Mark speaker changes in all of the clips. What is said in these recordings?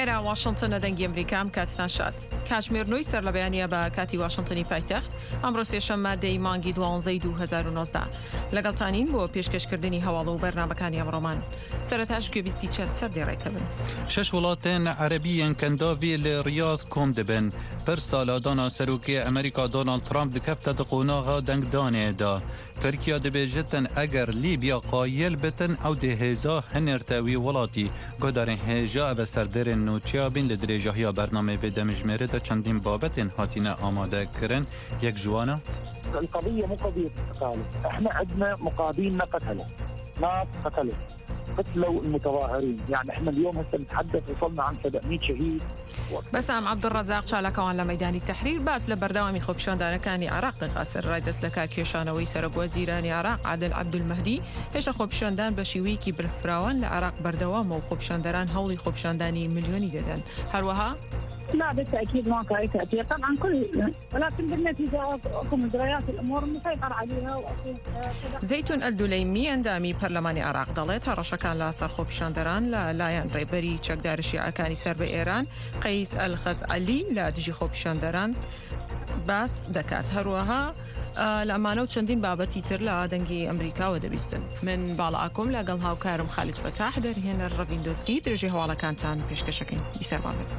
Speaker 1: ئێرە واشنگتن دەنگی ئەمریکام کاتتان شاد. کاتژمێر 9 سەر لە بەیانیە بە کاتی واشنگتنی پایتەخت ئەمڕۆ سێشەممە دەی مانگی 12 2019 لەگەڵتانین بۆ پێشکەشکردنی هەواڵ و بەرنامەکانی ئەمڕۆمان. سەرەتاش گوێبیستی چەند سەردێڕێکە بن.
Speaker 2: 6 وڵاتên عەرەبیên kendavê li Riyad kom dibin. Pir saladana serokê Amerîka Donald Trump dikefte di qonaxa dengdanê da. Tirkiye dibêjitin eger Libya qayil bitin ew dê hêza hinirte wî welatî. Guhdarên hêja ev serdêrên nûçiya bin li dirêjahiya bernamê vê demijmêrê de çendîn babetên hatîne amadekirin. Yek ji wan e?
Speaker 3: القضية مو قضية تقالب، احنا عندنا مقابلنا قتلوا، ناس قتلوا، قتلوا المتظاهرين، يعني احنا اليوم هسه نتحدث وصلنا عن 700 شهيد.
Speaker 1: بەسام عەبدوڕەزاق چالاکەوان لە مەیدانی تەحریر باس لە بەردەوامی خۆپیشاندانەکانی عێراق دەخاسن. ڕایدەست لە کێشانەوەی سەرۆکوەزیرانی عێراق عادل عەبدولمەهدی هێشتا خۆپیشاندان بە شێوەیەکی برفراوان لە عێراق بەردەوامە و خۆپیشاندەران هەوڵی خۆپیشاندانی ملیۆنی دەدەن. هەروەها
Speaker 4: لا بالتأكيد ما كان تأثير طبعا ولكن بالنتيجة أكو مجريات الأمور مسيطر عليها.
Speaker 1: زەیتون ئەلدولەیمی ئەندامی پەرلەمانی عێراق دەڵێت هەڕەشەکان لە سەر خۆپیشاندەران لە لایەن ڕێبەری چەکدار شیعەکانی سەر بە ئێران قەیس ئەلخەزعەلی لە دژی خۆپیشاندەران باس دەکات. هەروەها لە ئەمانە و چەندین بابەتی تر لە دەنگی ئەمریکاوە دەبیستن. من باڵاکۆم لەگەڵ هاوکارم خالید فەتاح دەرهێنەر ڕەڤیندۆسکی درێژی هەواڵەکانتان پێشکەشەکەین. بیسەرمان بێت.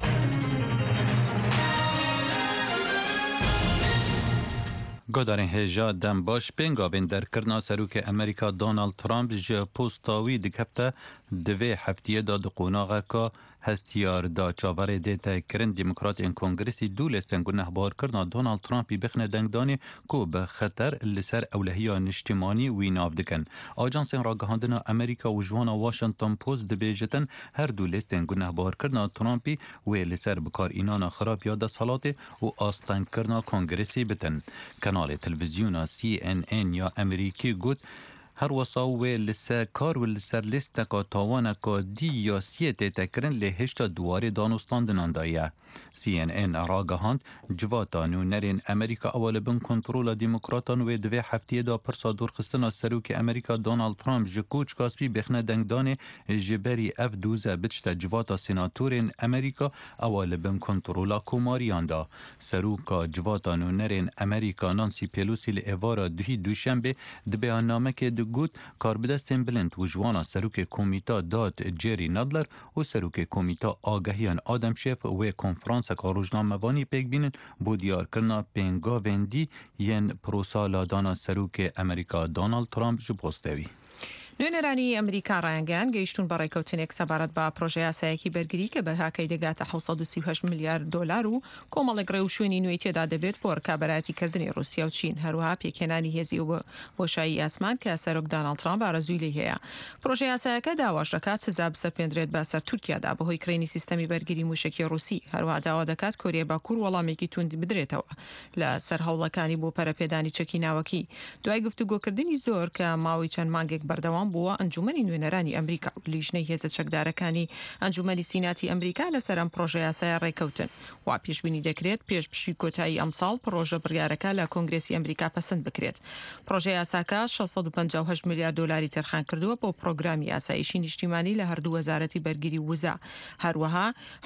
Speaker 2: Guhdarên hêja dem baş pêngavên derkirina serokê Amerîka Donald Trump ji posta wî dikefte di vê heftiyê da di qonaxeka hestiyar da çavarê dê tekirin Demokratên Kongresî dû lêstên gunehbarkirina Donald Trumpî bixne dengdanê ku bi xeter li ser ewlehiya niştimanî wî nav dikin. Ajansên ragihandina Amerîka û ji wana Washington Post dibêjitin her dû lêstên gunehbarkirina Trumpî wê li ser bikarînana xirapiya desthilatê û astenkirina Kongresî bitin. Kanalê televizyona CNN ya Amerîkî got her wesa wê li ser kar û li ser lîsteka tawaneka dî ya siyê tê tekirin lê hêşta duwarê danûstandinan da ye. CNN ragihand civata nûnerên Amerîka ew li bin kontrola demokratan wê di vê heftiyê da pirsa dûrxistina serokê Amerîka Donald Trump ji koçka spî bixne dengdanê ji berî ev dûze biçte civata senatörên Amerîka ew li bin kontrola komariyan da. Seroka civata nûnerên Amerîka Nancy Pelosi li êvara duhî dûşembê di beyannamekê di got karbidestên bilind û ji wana serokê komîta dad Jerry Nadler û serokê komîta agahiyan Adam Schiff wê konferanseka rojnamevanî pêk bînin bo diyarkirina pêngavên dî yên prosaladana serokê Amerîka Donald Trump ji postewî.
Speaker 1: نوێنەرانی ئەمریکا ڕایانگەیان گەیشتون بە ڕێکەوتنێک سەبارەت بە پرۆژە یاسایەکی بەرگری کە بەهاکەی دەگاتە 738 میلیارد دلار و کۆمەڵێک ڕێ و شوێنی نوێی تێدا دەبێت بۆ ڕکابەرایەتیکردنی رووسیا و چین هەروەها پێکێنانی هێزی و بۆشایی ئاسمان کە سەرۆک دۆناڵد ترامپ ئارەزووی لێ هەیە. پرۆژە یاسایەکە داواش دەکات سزا بسەپێنرێت بەسەر تورکیادا بەهۆی کڕینی سیستەمی بەرگری موشکی رووسی. هەروەها داوا دەکات کۆریای باکوور وەڵامێکی توند بدرێتەوە لە سەر هەوڵەکانی بۆ پەرەپێدانی چەکی ناوەکی. دوای گفتوگۆکردنی زۆر کە ماوەی چەند مانگێک بەردەوام بووە ئەنجومەنی نوێنەرانی ئەمریکا و لیژنەی هێزە چەکدارەکانی ئەنجومەنی سیناتی ئەمریکا لەسەر ئەم پرۆژە یاسایە ڕێکەوتن. وا پێشبینی دەکرێت پێش پشی کۆتایی ئەمساڵ پرۆژە بڕیارەکە لە کۆنگرێسی ئەمریکا پەسەند بکرێت. پرۆژە یاساکە 658 میلیارد دلاری تەرخان کردووە بۆ پرۆگرامی یاسایشی نیشتیمانی لە هەردوو وەزارەتی بەرگری وزا. هەروەها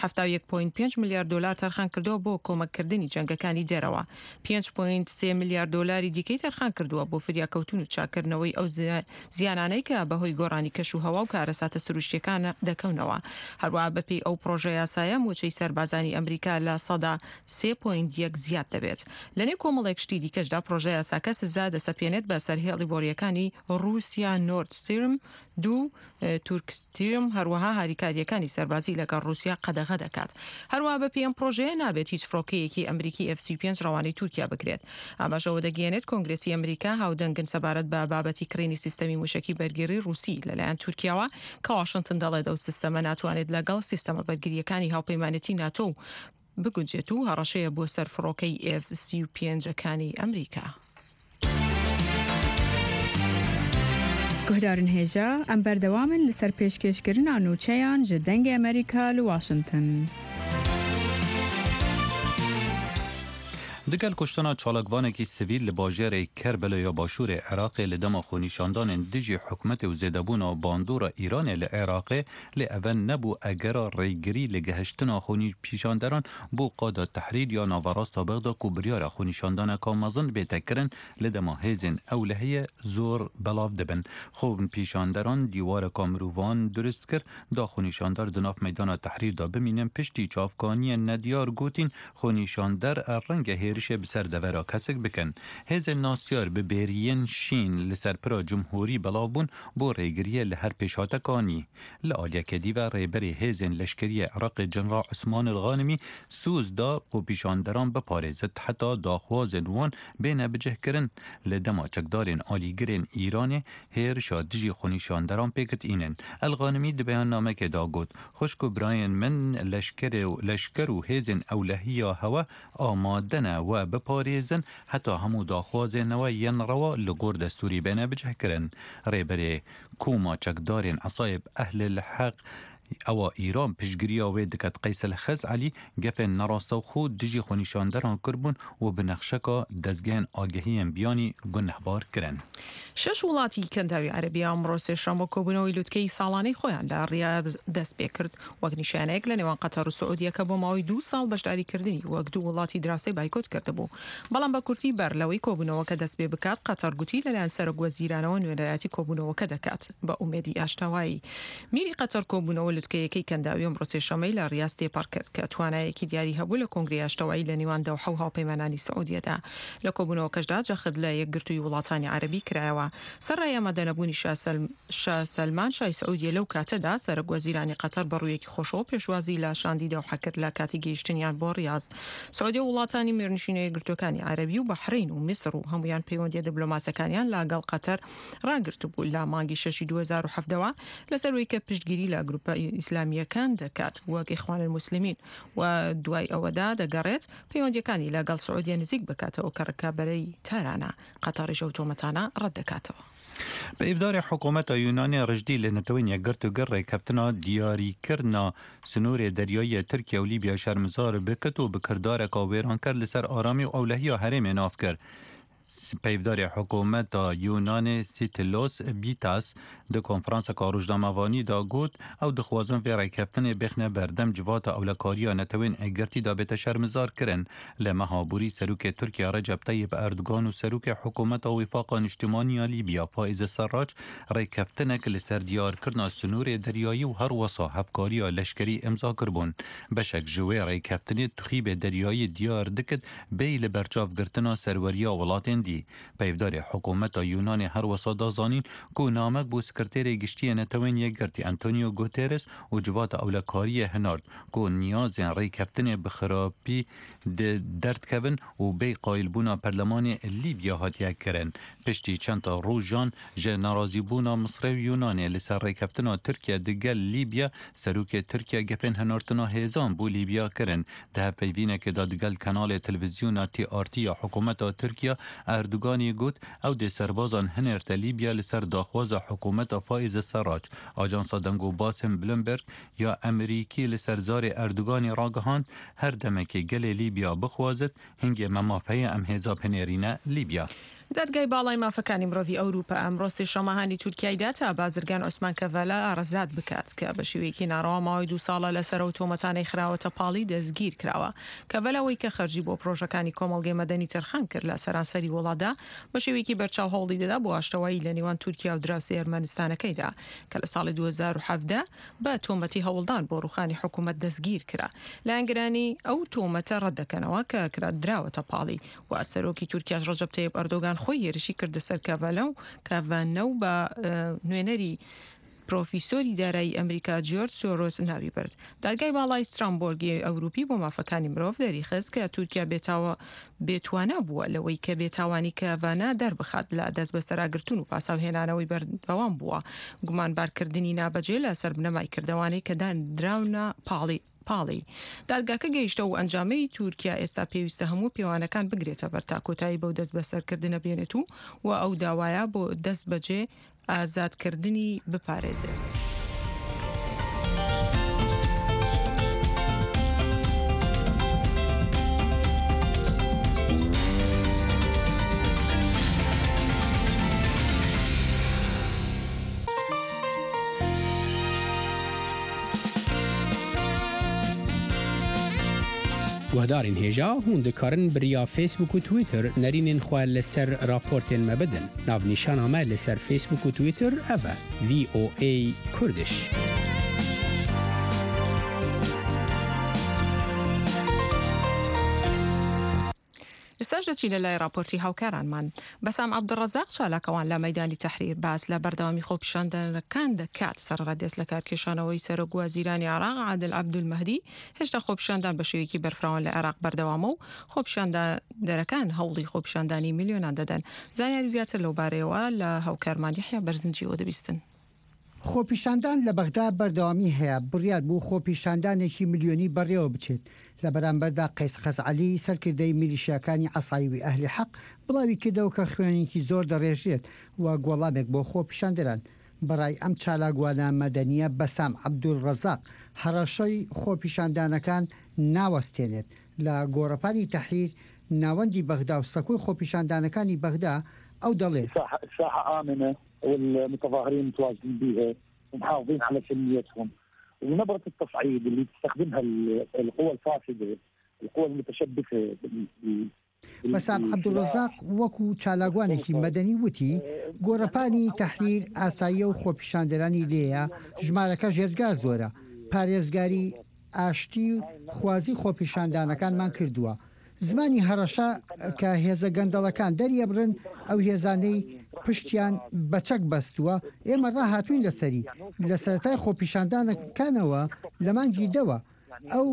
Speaker 1: 71.5 میلیارد دلار تەرخان کردووە بۆ کۆمەککردنی جەنگەکانی دەرەوە. 5.3 میلیارد دلاری دیکەی تەرخان کردووە بۆ فریاکەوتن و چاکردنەوەی ئەو زیانانەی کە بەهۆی گۆڕانی کەش و هەوا و کارەساتە سروشتیەکان دەکەونەوە. هەروەها بەپێی ئەو پرۆژە یاسایە موچەی سەربازانی ئەمریکا لە سەدا 3.1 زیاد دەبێت. لەنێو کۆمەڵێک شتی دیکەشدا پرۆژە یاساکە سزا دەسەپێنێت بە سەرهێڵی بۆریەکانی رووسیا نۆرد ستریم دو تورکستریم هەروەها هاریکاریەکانی سەربازی لەگەڵ رووسیا قەدەغە دەکات. هەروەها بەپێی ئەم پرۆژەیە نابێت هیچ فڕۆکەیەکی ئەمریکی F-35 ڕەوانەی تورکیا بکرێت. ئەمەشەوە دەگەێنێت کۆنگرێسی ئەمریکا هاودەنگن سەبارەت بە بابەتی کڕینی سیستەمی موشکی بەرگری رووسی لەلایەن تورکیاوە کە واشنگتن دەڵێت ئەو سیستەمە ناتوانێت لەگەڵ سیستەمە بەرگریەکانی هاوپەیمانەتی ناتۆ بگونجێت و هەڕەشەیە بۆ سەر فڕۆکەی F-35ەکانی ئەمریکا.
Speaker 5: گوهدارن هێژە ئەم بەردەوامن لەسەر پێشکەشکردنا نوچەیان ji dengê Amerîka li Washington.
Speaker 2: دگل کشتنا چالاکوانکی سویل لباجر کربلا یا باشور عراق لدما خونیشاندان دجی حکومت و زدبون و باندور ایران لعراق لأول نبو اگر ریگری لگهشتنا خونی پیشاندران بو قادة تحریر یا ناوراست بغدا کبریار خونیشاندان کامازن بیتکرن لدما هیزن اولهی زور بلاف دبن خوب پیشاندران دیوار کامروان درست کرد دا خونیشاندار دناف میدان تحریر دا بمینن پشتی چافکانی ندیار گوتین خونیشاندر رنگ هیرش بسر دورا کسک بکن هیز ناسیار به بیرین شین لسر پرا جمهوری بلاوبون بو ریگریه لهر پیشاتکانی لآلیا کدی و ریبری هیزن لشکری عراق جنرال عثمان الغانمی سوز دا و پیشاندران بپارزد حتی داخواز وان بین بجه کرن لدما چکدارین آلیگرین ایران هیرشا دجی خونیشاندران پیکت اینن الغانمی دی بیان نامه که دا گود خوشکو براین من لشکر و هیزن اولهی هوا آمادن و بپاریزن حتی همو داخوازن و ین روا لگور دستوری بینه بجه کرن ریبری کوما چکدارین عصایب اهل الحق او ایران پشگیری و دکت قیس الخز علی گفن نراسته خود دجی خونیشاندران کربون و بنخشکا دزگین آگهی بیانی گنهبار کرن.
Speaker 1: شش وڵاتی کەنداوی عەرەبی ئەمڕۆ سێشەمە کۆبوونەوەی لوتکەی ساڵانەی خۆیان لە ڕیاض دەست پێ کرد وەک نیشانەیەک لە نێوان قەتەر و سعودیە کە بۆ ماوەی 2 ساڵ بەشداریکردنی وەک دوو وڵاتی دراوسەی بایکۆت کردبوو. بەڵام بە کورتی بەر لەوەی کۆبوونەوەکە دەست پێ بکات قەتەر گوتی لەلایەن سەرۆکوەزیرانەوە نوێنەرایەتی کۆبوونەوەکە دەکات بە ئومێدی ئاشتەوایی. میری قەتەر کۆبوونەوە لوتکەیەکەی کەنداوی ئەمڕۆ سێشەمەی لە ڕیاض تێپەڕ کرد کە توانایەکی دیاری هەبوو لە کۆنگرەی ئاشتەوایی لە نێوان دەوحە و هاوپەیمانانی سعودیەدا. لە کۆبوونەوەکەشدا جەخت لە یەکگرتووی وڵاتانی عەرەبی کرایەوە. سەرڕای ئامادەنەبوونی شاه سلمان شای سعودیە لەو کاتەدا سەرۆکوەزیرانی قەتەر بەڕوویەکی خۆشەوە پێشوازی لە شاندی دەوحە کرد لە کاتی گەیشتنیان بۆ ڕیاض. سعودیە وڵاتانی مێرنشینە یەکگرتووەکانی عەرەبی و بەحرین و میسر و هەمویان پەیوەندیە دیبلۆماسیەکانیان لەگەڵ قەتەر ڕاگرت بوو لە مانگی 6 2007ەوە لەسەرەوەی کە پشتگیری لە گروپە ئیسلامیەکان دەکات وەک ئیخوان الموسلیمین و دوای ئەوەدا دەگەڕێت پەیوەندیەکانی لەگەڵ سعودیە نزیک بکاتەوە کە ڕکابەرەی تارانە قەتەریش ئەو تۆمەتانە ڕەت دەکاتەوە.
Speaker 2: به افدار حکومت یونانی رجدی لنتوین یگرت و گر ریکفتنا دیاری کرنا سنور دریایی ترکیه و لیبیا شرمزار بکت و بکردار کاویران کرد لسر آرامی و اولهی هرم ناف کرد. پیودار حکومت یونان سیتلوس بیتاس د کنفرانس کاروجنامه‌وانی دا گوت او د خوازن و ریکفتن بخنه بردم جوات اولکاریا نتوین اگرتی دا به شرمزار کرن لمهابوری سروک ترکیه رجب طیب اردوغان و سروک حکومت وفاق اجتماعی لیبیا فائز سراج ریکفتن کل سر دیار کرنا سنور دریایی و هر وسا هفکاری لشکری امضا کربون بشک جوی ریکفتن تخیب دریایی دیار دکت بیل برچاف گرتنا سروریا ولاتن دی پیودار حکومت یونان هر وسا دازانین کو نامک بو سکرتیر گشتی نتوین یگرتی انتونیو گوترس و جوات اولکاری هنارد کو نیاز ریکفتن بخرابی درد کبن و بی قایل بونا پرلمان لیبیا هاتیه کرن پشتی چند تا روزان جه نارازی بونا مصر و یونان لسر ریکفتنا ترکیه دگل لیبیا سروک ترکیه گفن هنارتنا هزان بو لیبیا کرن ده پیوینه که دادگل کانال تلویزیون تی آرتی یا حکومت ترکیه اردوغانی گوت او ده سربازان هنرت لیبیا لسر داخواز حکومت فائز سراج آجانس دنگو باسم بلومبرگ یا امریکی لسر زار اردوغانی راگهاند هر دمه که گل لیبیا بخوازد هنگ ممافه امهزا پنیرینه لیبیا.
Speaker 1: دادگای باڵای مافەکانی مرۆڤی ئەوروپا ئەمڕۆ سێشەمەهانی تورکیایدا تا بازرگان عوسمان کەڤەلە ئارەزاد بکات کە بە شێوەیەکی ناڕەوا ماوەی 2 ساڵە لەسەرەوە تۆمەتانەی خراوەتە پاڵی دەستگیر کراوە. کەڤەلەوەی کە خەرجی بۆ پرۆژەکانی کۆمەڵگەی مەدەنی تەرخان کرد لە سەرانسەری وڵاتدا بە شێوەیەکی بەرچاو هەوڵی دەدا بۆ ئاشتەوایی لە نێوان تورکیا و دراوسێ ئەرمەنستانەکەیدا کە لە ساڵی 2017 بە تۆمەتی هەوڵدان بۆ ڕوخانی حکوومەت دەستگیر کرا. لە ئەنگرانی ئەو تۆمەتە ڕەت دەکەنەوە کە دراوەتە پاڵی و سەرۆکی تورکیاش ڕەجەب تەیب ئەردۆغان خۆی هێرشی کرد سەر کاڤانە و بە نوێنەری پرۆفیسۆری دارایی ئەمریکا جۆرج سۆرۆس ناوی برد. دادگای باڵای سترامبۆرگی ئەوروپی بۆ مافەکانی مرۆڤ دەریخست کە تورکیا بێتوانە بووە لەوەی کە بێتاوانی کاڤانە دەربخات لە دەست بە سەراگرتوون و پاساوهێنانەوەی بەردەوام بووە گومانبارکردنی نابەجێ لە سەر بنەمای کردەوانەی کە دراونە پاڵی. دادگاکە گەیشتە و ئەنجامەی تورکیا ئێستا پێویستە هەموو پێوانەکان بگرێتە بەر تا کۆتایی بەو دەست بەسەرکردنە بێنێت و ئەو داوایە بۆ دەست بەجێ ئازادکردنی بپارێزێت.
Speaker 6: گهدارین هیجا هون دکارن بریا فیسبوک و تویتر نرینین خواه لسر راپورتین مبدن. ناو نشان آمه لسر فیسبوک و تویتر اوه VOA کردش.
Speaker 1: استاجدتي لە راپۆرتی هاوکارانمان بەسام عەبدوڕەزاق چالاکەوان لە مەیدانی تەحریر باس لە بەردەوامی خۆپیشاندانەکان دەکات سەرڕادێست لە کارکێشانەوەی سەرۆک وەزیرانی عێراق عادل عەبدولمەهدی هێشتا خۆپیشاندان بە شێوەیەکی بەرفراوان لە عێراق بەردەوامە و خۆپیشاندانەکان هەوڵی خۆپیشاندانی میلیۆنان دەدەن. زانیاری زیاتر لەو بارەیەوە لە هاوکارمان یحیا بەرزنجیەوە دەبیستن.
Speaker 7: خۆپیشاندان لە بەغدا بەردەوامی هەیە بڕیار بوو خۆپیشاندانێکی ملیۆنی بەڕێوە بچێت لە بەرامبەردا قەیس خەزعەلی سەرکردەی میلیشیاکانی عەسایوی ئەهلی حەق بڵاوی کردەوە کە خوێنێکی زۆر دەڕێژێت و گۆڵامێک بۆ خۆپیشاندەران. بەڕای ئەم چالاگوانە مەدەنیە بەسام عەبدوڵڕەزاق هەڕەشەی خۆپیشاندانەکان ناوەستێنێت لە گۆڕەپانی تەحریر ناوەندی بەغدا و سەکوی خۆپیشاندانەکانی بەغدا ئەو دەڵێت
Speaker 3: ساحة آمنة والمتظاهرين متواجدين بها ومحافظين على سلميتهم ونبرة التصعيد اللي تستخدمها القوى الفاسدة القوى المتشبثة.
Speaker 7: بەسام عەبدوڵڕەزاق وەکو چالاگوانێکی مەدەنی وتی گۆڕەپانی تەحریر ئاساییە و خۆپیشاندەرانی لێیە ژمارەکە ژێرگا زۆرە پارێزگاری ئاشتی و خوازی خۆپیشاندانەکانمان کردووە. زمانی هەڕەشە کە هێزە گەندەڵەکان دەریەبرن ئەو هێزانەی پشتیان بەچەک بەستووە ئێمە ڕاهاتوین لەسەری لە سەرەتای خۆپیشاندانەکانەوە لە مانگی دەوە ئەو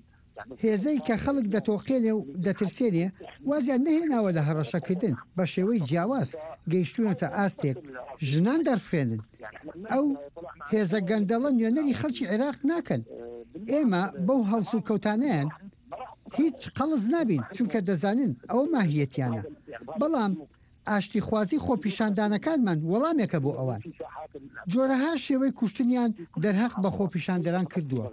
Speaker 7: هێزەی کە خەڵک دەتۆقێنێ و دەترسێنێ وازیان نەهێناوە لە هەڕەشەکردن بە شێوەی جیاواز گەیشتونەتە ئاستێک ژنان دەرفێنن. ئەو هێزە گەندەڵە نوێنەری خەڵکی عێراق ناکەن. ئێمە بەو هەڵس و کەوتانیان هیچ قەڵز نابین چونکە دەزانن ئەوە ماهیەتیانە. بەڵام ئاشتی خوازی خۆپیشاندانەکانمان وەڵامێکە بۆ ئەوان. جۆرەها شێوەی کوشتنیان دەرهەق بە خۆپیشاندەران کردووە.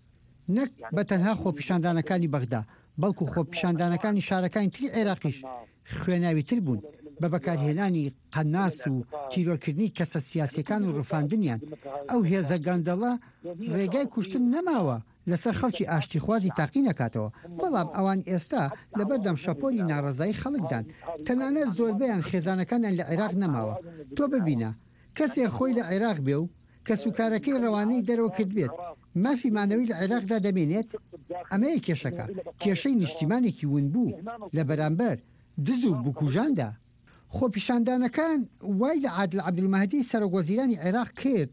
Speaker 7: نەک بە تەنها خۆپیشاندانەکانی بەغدا بەڵکو خۆپیشاندانەکانی شارەکانی تری عێراقیش خوێناویتر بوون بە بەکارهێنانی قەناس و تیرۆرکردنی کەسە سیاسیەکان و ڕفاندنیان. ئەو هێزە گەندەڵە ڕێگای کوشتن نەماوە لەسەر خەڵکی ئاشتی خوازی تاقی نەکاتەوە. بەڵام ئەوان ئێستا لەبەردەم شەپۆلی ناڕەزایی خەڵکدان تەنانەت زۆربەیان خێزانەکانیان لە عێراق نەماوە. تۆ ببینە کەسێک خۆی لە عێراق بێ و کە سوکارەکەی ڕەوانەی دەرەوە کردبێت مافی مانەوی لە عێراقدا دەمێنێت. ئەمەیە کێشەکە کێشەی نیشتیمانێکی ون بوو لە بەرامبەر دز و بکوژاندا. خۆپیشاندانەکان وای لە عادل عەبدولمەهدی سەرۆکوەزیرانی عێراق کرد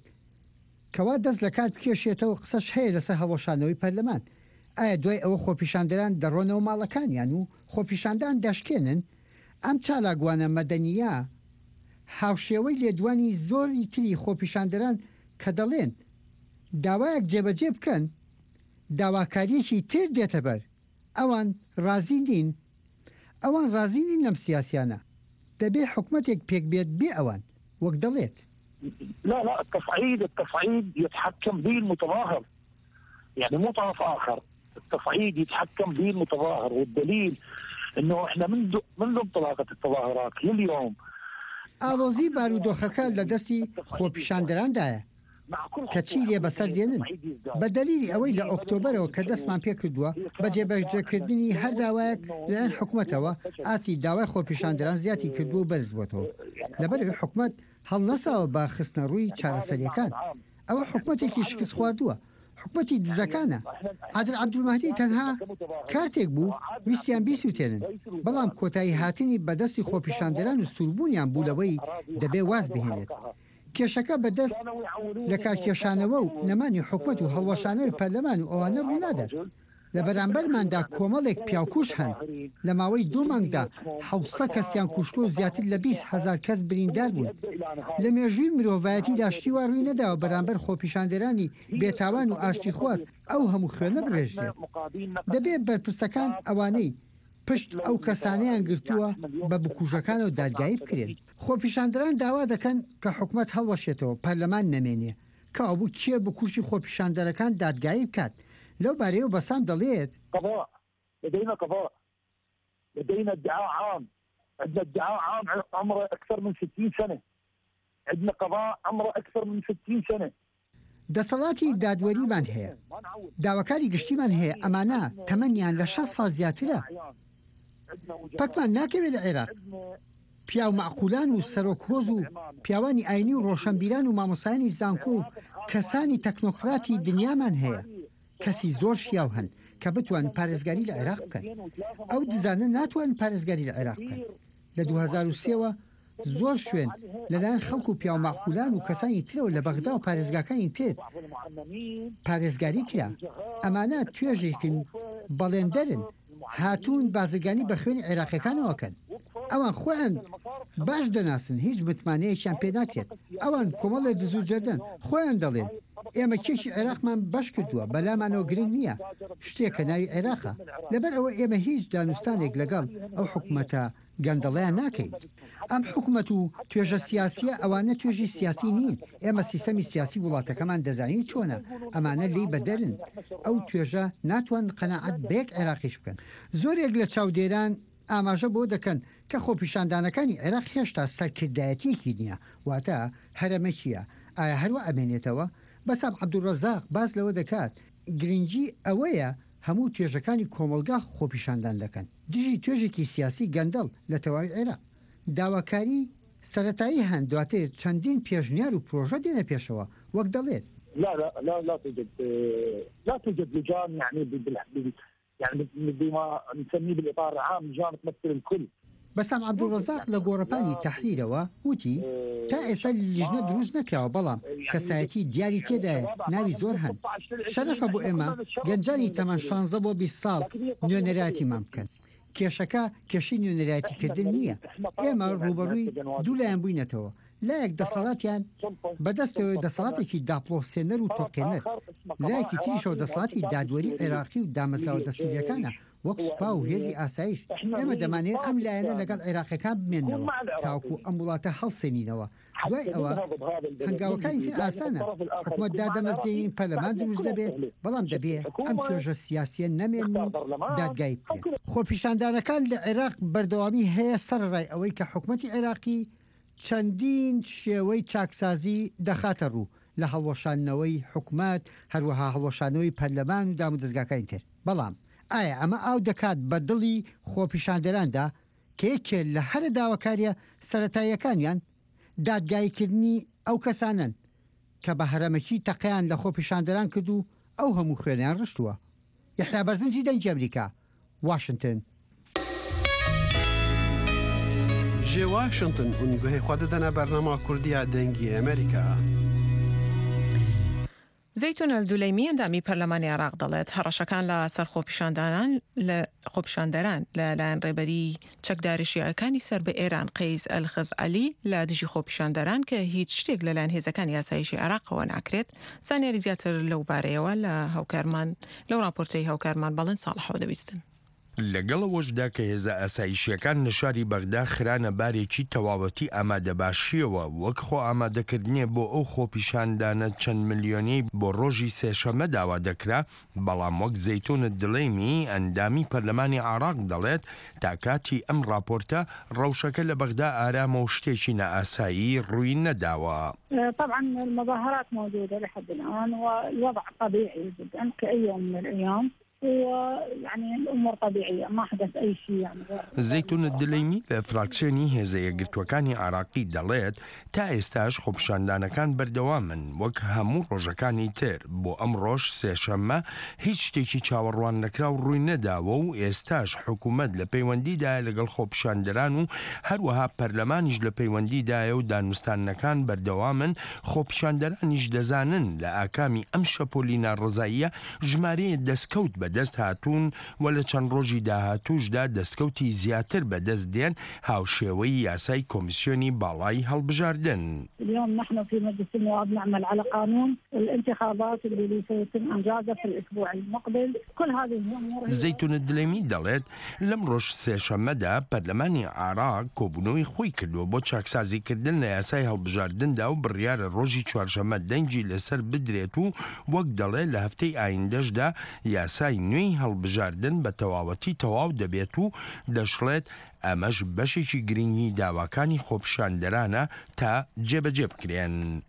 Speaker 7: کەوا دەست لە کار بکێشێتەوە قسەش هەیە لەسەر هەڵەشانەوەی پەرلەمان. ئایا دوای ئەوە خۆپیشاندەران دەڕۆنەوە ماڵەکانیان و خۆپیشاندان دەشکێنن؟ ئەم چالاگوانە مەدەنیە هاوشێوەی لێدوانی زۆری تری خۆپیشاندەران کە دەڵێن داوایەک جێبەجێ بکەن داواکاریەکی تر دێتە بەر. ئەوان ڕازی نین. ئەوان ڕازی نین لەم سیاسیانە. دەبێ حکومەتێک پێک بێت بێ ئەوان وەک دەڵێت.
Speaker 3: لا التصعيد يتحكم به المتظاهر يعني مو طرف آخر. التصعيد يتحكم به المتظاهر والدليل انه احنا منذ انطلاقة التظاهرات لليوم
Speaker 7: ئاڵۆزی بارودۆخەکە لە دەستی خۆپیشاندەراندایە کە چی لێ بەسەر دێنن بە دەلیلی ئەوەی لە ئۆکتۆبەرەوە کە دەستمان پێ کردووە بە جێبەجێکردنی هەر داوایەک لەلایەن حکوومەتەوە ئاسی داوای خۆپیشاندەران زیاتی کردو و بەرز بۆتەوە. لەبەرەوەی حکوومەت هەڵ نەساوە بە خستنە ڕووی چارەسەریەکان. ئەوە حکوومەتێکی شکست خواردووە. حکوومەتی دزەکانە. عادل عەبدولمەهدی تەنها کارتێک بوو ویستیان بیسووتێنن. بەڵام کۆتایی هاتنی بەدەستی خۆپیشاندەران و سوربوونیان بوولەوەی دەبێ واز بهێنێت. کێشەکە بەدەست لە کارکێشانەوە و نەمانی حکوومەت و هەڵوەشانەوەی پەرلەمان و ئەوانە ڕوونادات. لە بەرامبەرماندا کۆمەڵێک پیاوکوش هەن لە ماوەی 2 مانگدا 700 کەسیان کوشتۆ زیاتر لە 20,000 کەس بریندار بوون. لە مێژووی مرۆڤایەتی شتیوا ڕووی نەداوە بەرامبەر خۆپیشاندەرانی بێتاوان و ئاشتی خواست ئەو هەموو خوێنە بڕێژێت. دەبێت بەرپرسەکان ئەوانەی پشت ئەو کەسانەیان گرتووە بە بکوژەکان و دادگایی بکرێن. خۆپیشاندەران داوا دەکەن کە حکوومەت هەڵوەشێتەوە پەرلەمان نەمێنێ کە ئەوبوو کێ بکوژی خۆپیشاندەرەکان دادگایی بکات. لو باريو بسام ضليت
Speaker 3: قضاء لدينا قضاء لدينا ادعاء عام عندنا ادعاء عام عمره أكثر من 60 سنة عندنا قضاء عمره أكثر من 60 سنة
Speaker 7: دەسەڵاتی دادوەریمان هەیە، داواکاری گشتیمان هەیە، ئەمانە تەمەنیان لە 6 ساڵ زیاترە. پەکمان ناکەوێت لە عێراق پیاو معقولان و سەرۆکهۆز و پیاوانی ئاینی و ڕۆشنبیران و مامۆسایانی زانکۆ و کەسانی تەکنۆکراتی دنیامان هەیە، کەسی زۆر شیاو هەن کە بتوان پارێزگاری لە عێراق بکەن. ئەو دزانە ناتوان پارێزگاری لە عێراق بکەن. لە 2003ەوە زۆر شوێن لەلایەن خەڵک و پیاو معقولان و کەسانی ترەوە لە بەغدا و پارێزگاکانی تر پارێزگاری کرا. ئەمانە توێژێکن بەڵێندەرن، هاتوون بازرگانی بە خوێنی عێراقیەکانەوەکەن. ئەوان خۆیان باش دەناسن، هیچ متمانەیەکیان پێ ناکرێت. ئەوان کۆمەڵی دزوو جەردن خۆیان دەڵێن ئێمە کێشی عێراقمان باش کردووە، بەلامانەوە گرنگ نییە، شتێکە ناوی عێراقە. لەبەر ئەوە ئێمە هیچ دانوستانێک لەگەڵ ئەو حکومەتە گەندەڵیان ناکەین. ئەم حکومەت و توێژە سیاسیە ئەوانە توێژی سیاسی نین. ئێمە سیستەمی سیاسی وڵاتەکەمان دەزانین چۆنە، ئەمانە لی بەدەرن. ئەو توێژە ناتوان قەناعەت بەیەک عێراقیش بکەن. زۆرێک لە چاودێران ئاماژە بۆ دەکەن کە خۆپیشاندانەکانی عێراق هێشتا سەرکردایەتیەکی نییە، واتە هەرەمە چییە؟ ئایا هەروە ئەمێنێتەوە؟ بەسام عەبدوڕەزاق باز لەوە دەکات گرنگی ئەوەیە هەموو توێژەکانی کۆمەلگا خۆپیشاندان دەکەن. دژی توێژێکی سیاسی گەندەڵ لە تەواوی عێراق. داواکاری سەرەتایی هەن، دواتر چەندین پێشنیار و پرۆژە دێنە پێشەوە، وەک دەڵێت
Speaker 3: لا توجد لجان يعني بما نسميه بالاطار العام لجان تمثل الكل.
Speaker 7: بەسام عەبدوڕەزاق لە گۆڕەپانی تەحریرەوە وتی تا ئێستا لیژنە دروست نەکراوە، بەڵام کەسایەتی دیاری تێدایە، ناوی زۆر هەن. شەرەفە بۆ ئێمە گەنجانی تەمەن 16 بۆ 20 ساڵ نوێنەراتیمان بکەن. کێشەکە کێشەی نوێنەراتیکردن نییە. ئێمە ڕوبەڕووی دوو لایەن بووینەتەوە. لایەک دەسەڵاتیان بەدەستەوە دەسەڵاتێکی داپلۆسێنەر و تۆقێنەر، لایەکی تریشەوە دەسەڵاتی دادوەری عێراقی و دامەزراوە دەسووریەکانە وەک سوپا و هێزی ئاسایش. ئێمە دەمانێت ئەم لایەنە لەگەڵ عێراقیەکان بمێنەوە تاوکو ئەم وڵاتە هەڵسێنینەوە. دوای ئەوە هەنگاوەکانی تر ئاسانە، حکومەت دادەمەزێنین پەرلەمان دروست دەبێت، بەڵام دەبێت ئەم توێژە سیاسیە نەمێن و دادگای بکرێت. خۆپیشاندانەکان لە عێراق بەردەوامی هەیە سەرڕای ئەوەی کە حکومەتی عێراقی چەندین شێوەی چاکسازی دەخاتە ڕوو لە هەڵوەشانەوەی حکومەت، هەروەها هەڵوەشانەوەی پەرلەمان و دام و دەستگاکانی تر. بەڵام ئایا ئەمە ئاو دەکات بە دڵی خۆپیشاندەراندا کە یەکێ لە هەرە داواکاریە سەرەتاییەکانیان دادگایکردنی ئەو کەسانن کە بە هەرەمەکی تەقیان لە خۆپیشاندەران کرد و ئەو هەموو خوێنیان ڕشتووە. یەحیا بەرزنجی دەنگی ئەمریکا، واشنگتن.
Speaker 8: جێ واشنگتن ئونگوهی خوا دەدەنە بەرنامە کوردیە دەنگی ئەمریکا.
Speaker 1: زەیتون ئەلدولەیمی ئەندامی پەرلەمانی عێراق دەڵێت هەڕەشەکان لە سەر خۆپیشاندەران لەلایەن ڕێبەری چەکداریشیەکانی سەر بە ئێران قەیس ئەلخزعەلی لە دژی خۆپیشاندەران کە هیچ شتێک لەلایەن هێزەکانی یاساییشی عێراقەوە ناکرێت. زانیاری زیاتر لەو بارەیەوە لەو راپۆرتەی هاوکارمان بەڵێن ساڵحەوە دەبیستن.
Speaker 9: لەگەڵەوەشدا کە هێزە ئاسایشیەکان لە شاری بەغدا خرانە بارێکی تەواوەتی ئامادەباشیەوە وەک خۆ ئامادەکردنیە بۆ ئەو خۆپیشاندانە چەند ملیۆنی بۆ ڕۆژی سێشەمە داوا دەکرا، بەڵام وەک زەیتونت دڵێمی ئەندامی پەرلەمانی عێراق دەڵێت تا کاتی ئەم راپۆرتە ڕەوشەکە لە بەغدا ئارامە و شتێکی نەئاسایی ڕووی نەداوە.
Speaker 4: طبعا المظاهرات موجودة لحد الآن والوضع طبيعي جدا كأي يوم من الأيام، ويعني الأمور طبيعية ما حدث أي شيء يعني.
Speaker 9: زەیتون دلەیمی لە فراکسیۆنی هێزە یەکگرتوەکانی عێراقی دەڵێت تا ئێستاش خۆپیشاندانەکان بەردەوامن وەک هەموو ڕۆژەکانی تر. بۆ ئەم ڕۆژ سێشەممە هیچ شتێکی چاوەڕوان نەکرا و ڕووی نەداوە و ئێستاش حکوومەت لە پەیوەندیدایە لەگەڵ خۆپیشاندەران و هەروەها پەرلەمانیش لە پەیوەندیدایە و دانوستانەکان بەردەوامن. خۆپیشاندەرانیش دەزانن لە ئاکامی ئەم شەپۆلی ناڕزاییە ژمارەیە دەستکەوت بەدەست هاتوون و لە چەند ڕۆژی داهاتووشدا دەستکەوتی زیاتر بەدەست دێن هاوشێوەی یاسای کۆمیسیۆنی باڵای هەڵبژاردن.
Speaker 4: اليوم نحن في مجلس النواب نعمل على قانون الانتخابات اللي سيتم إنجازه في الأسبوع المقبل. كل هذه الأمور.
Speaker 9: زەیتون دلەیمی دەڵێت لەم ڕۆژ سێشەممەدا پەرلەمانی عێراق کۆبوونەوەی خۆی کردووە بۆ چاکسازیکردن لە یاسای هەڵبژاردندا و بڕیارە ڕۆژی چوارشەممە دەنگی لەسەر بدرێت و وەک دەڵێت لە هەفتەی ئایندەشدا یاسای نوێی هەڵبژاردن بە تەواوەتی تەواو دەبێت و دەشڵێت ئەمەش بەشێکی گرنگی داواکانی خۆپیشاندەرانە تا جێبەجێ بکرێن.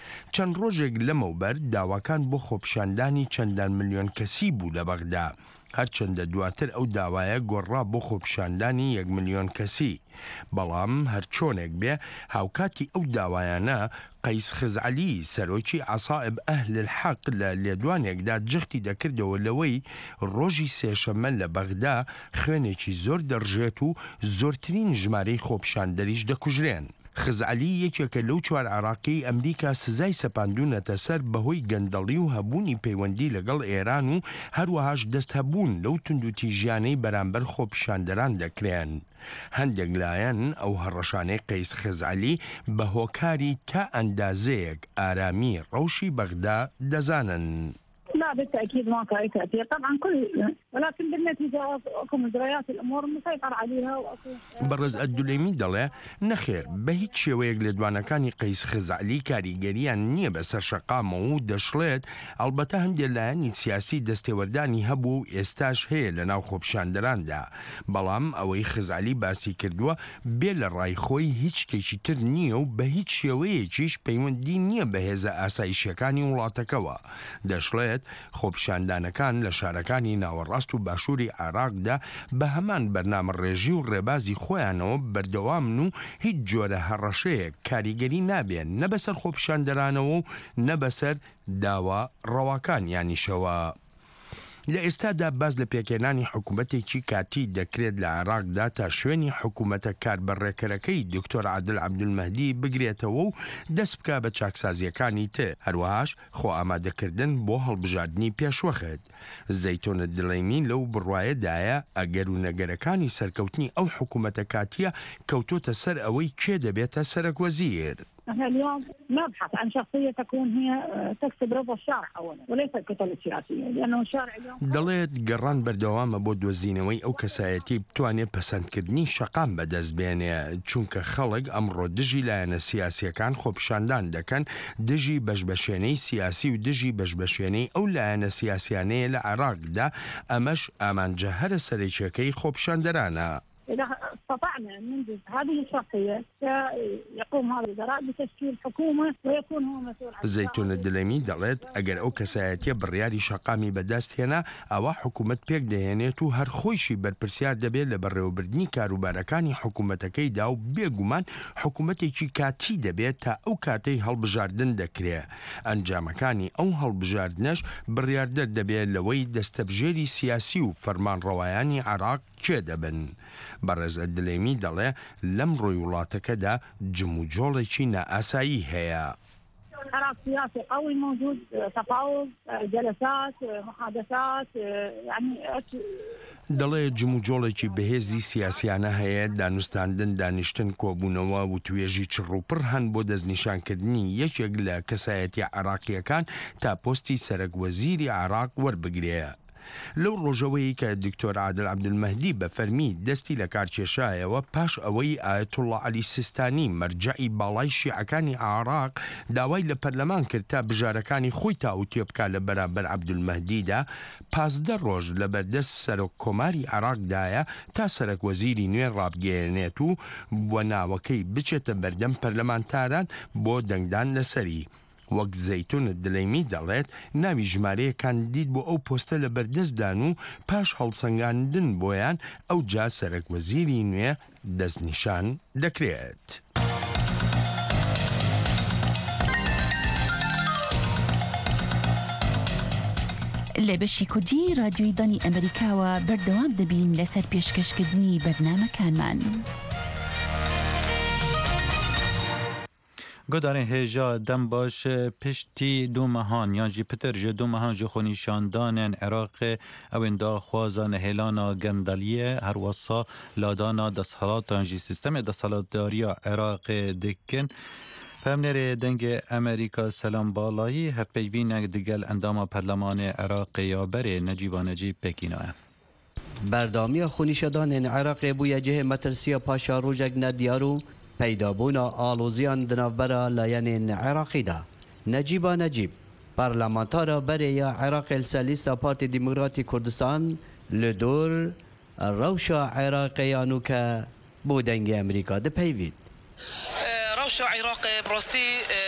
Speaker 9: چەند ڕۆژێک لەمەوبەر داواکان بۆ خۆپیشاندانی چەندان ملیۆن کەسی بوو لە بەغدا. هەرچەندە دواتر ئەو داوایە گۆڕا بۆ خۆپیشاندانی 1 ملیۆن کەسی. بەڵام هەرچۆنێک بێ هاوکاتی ئەو داوایانە قەیس خزعەلی سەرۆکی عەسائب ئەهل الحەق لە لێدوانێکدا جەختی دەکردەوە لەوەی ڕۆژی سێشەممە لە بەغدا خوێنێکی زۆر دەڕژێت و زۆرترین ژمارەی خۆپیشاندەریش دەکوژرێن. خزعەلی یەکێکە لەو 4 عراقی ئەمریکا سزای سەپاندوونەتە سەر بەهۆی گەندەڵی و هەبوونی پەیوەندی لەگەڵ ئێران و هەروەهاش دەست هەبوون لەو توندوتیژیانەی بەرامبەر خۆپیشاندەران دەکرێن. هەندێک لایەن ئەو هەڕەشانەی قەیس خزعەلی بە هۆکاری تا ئەندازەیەک ئارامی ڕەوشی بەغدا دەزانن.
Speaker 4: لا بالتأكيد ما كان أي تأثير طبعا ولكن بالنتيجة أكو مجريات الأمور مسيطر عليها
Speaker 9: بەڕێز ئەدولەیمی دەڵێ نەخێر بە هیچ شێوەیەک لێدوانەکانی قەیس خزعەلی کاریگەریان نییە بەسەر شەقامەوە و دەشڵێت ئەلبەتە هەندێک لایەنی سیاسی دەستێوەردانی هەبوو ئێستاش هەیە لە ناو خۆپیشاندەراندا. بەڵام ئەوەی خزعەلی باسی کردووە بێ لە ڕای خۆی هیچ شتێکی تر نییە و بە هیچ شێوەیەکیش پەیوەندی نییە بە هێزە ئاسایشیەکانی وڵاتەکەوە. دەشڵێت خۆپیشاندانەکان لە شارەکانی ناوەڕاست و باشووری عێراقدا بە هەمان بەرنامە ڕێژی و ڕێبازی خۆیانەوە بەردەوامن و هیچ جۆرە هەڕەشەیەک کاریگەری نابێن نە بەسەر خۆپیشاندەرانەوە و نە بەسەر داوا ڕەواکان یانیشەوە. لە ئێستادا باز لە پێکێنانی حکوومەتێکی کاتی دەکرێت لە عێراقدا تا شوێنی حکوومەتە کاربەڕێکەرەکەی دکتۆر عادل عەبدولمەهدی بگرێتەوە و دەست بکە بە چاکسازیەکانی تر. هەروەهاش خۆ ئامادەکردن بۆ هەڵبژاردننی پێشوەخت. زەیتونە دڵەیمی لەو بڕوایەدایە ئەگەر و نەگەرەکانی سەرکەوتنی ئەو حکوومەتە کاتیە کەوتۆتە سەر ئەوەی کێ دەبێتە سەرۆکوەزیر.
Speaker 4: احنا اليوم نبحث عن شخصية تكون هي تكسب رضا الشارع أولا وليس الكتل السياسية لأنه الشارع اليوم
Speaker 9: دەڵێت گەڕان بەردەوامە بۆ دۆزینەوەی ئەو کەسایەتی بتوانێت پەسەندکردنی شەقام بەدەست بێنێ چونکە خەڵک ئەمڕۆ دژی لایەنە سیاسیەکان خۆپیشاندان دەکەن دژی بەشبەشێنەی سیاسی و دژی بەشبەشێنەی ئەو لایەنە سیاسیانەیە لە عێراقدا ئەمەش ئامانجە هەرە سەرێکیەکەی خۆپیشاندەرانە.
Speaker 4: إذا استطعنا أن ننجز هذه الشخصية يقوم هذا الوزراء بتشكيل حكومة ويكون هو مسؤول عن
Speaker 9: زەیتونە دڵەیمی دەڵێت ئەگەر ئەو کەسایەتیە بڕیاری شەقامی بەدەستهێنا ئەوە حکوومەت پێک دەهێنێت و هەر خۆیشی بەرپرسیار دەبێت لە بەڕێوەبردننی کاروبارەکانی حکوومەتەکەیدا و بێگومان حکوومەتێکی کاتی دەبێت تا ئەو کاتەی هەڵبژاردن دەکرێت. ئەنجامەکانی ئەو هەڵبژاردنەش بڕیاردەر دەبێت لەوەی دەستەبژێری سیاسی و فەرمانڕەوایانی عێراق کێ دەبن. بەڕێز ئەدولەیمی دەڵێ لەم ڕۆی وڵاتەکەدا جموجۆڵێکی نائاسایی هەیە.
Speaker 4: قرار سياسي قوي موجود تفاوض جلسات محادثات يعني
Speaker 9: دەڵێ جموجۆڵێکی بەهێزی سیاسیانە هەیە دانوستاندن دانیشتن کۆبوونەوە و توێژی چڕوپڕ هەن بۆ دەستنیشانکردنی یەکێک لە کەسایەتی عێراقیەکان تا پۆستی سەرۆکوەزیری عێراق وەربگرێ. لەو ڕۆژەوەی کە دکتۆر عادل عەبدولمەهدی بە فەرمی دەستی لە کارکێشایەوە پاش ئەوەی ئایەتوڵڵا عەلی سیستانی مەرجەعی باڵای شیعەکانی عێراق داوای لە پەرلەمان کرد تا بژارەکانی خۆی تاوتێ بکا لە بەرامبەر عەبدولمەهدیدا 15 ڕۆژ لە بەردەست سەرۆک کۆماری عێراقدایە تا سەرۆکوەزیری نوێ ڕابگەێنێت و بۆ ناوەکەی بچێتە بەردەم پەرلەمانتاران بۆ دەنگدان لەسەری. وەک زەیتونە دڵەیمی دەڵێت ناوی ژمارەیەکان دیت بۆ ئەو پۆستە لە بەردەستدان و پاش هەڵسەنگاندن بۆیان ئەو جا سەرۆکوەزیری نوێ دەستنیشان دەکرێت.
Speaker 10: لە بەشی کوردی رادیۆی دانی ئەمریکاوە بەردەوام دەبین لەسەر پێشکەشکردنی بەرنامەکانمان.
Speaker 2: گۆدارên hêja dem baş piştî du mehan yan jî pitir ji du mehan ji xwenîşandanên Iraqê ew ên daxwaza nehêlana gendaliyê her wesa ladana desthelatan jî sistemê desthilatdariya Iraqê dikin. Pemnerê dengê Amerîka Selam Balayî hevpeyvînek digel endama Perlemanê Iraqê ya berê Necîba Necîb Pekînayê.
Speaker 11: بەردامیە خونیشەدانên Iraqê bûye cihê metirsiya paşa rojek nediyar û peydabûna aloziyan di navbera layenên Iraqî da. Necîba Necîb, parlamentara berê ya Iraqê li ser lîsta Partî Demokratîk Kurdistan li dor rewşa Iraqê ya nû ke بۆ dengê Amerîka dipeyvît.
Speaker 12: Rewşa Iraqê bi rastî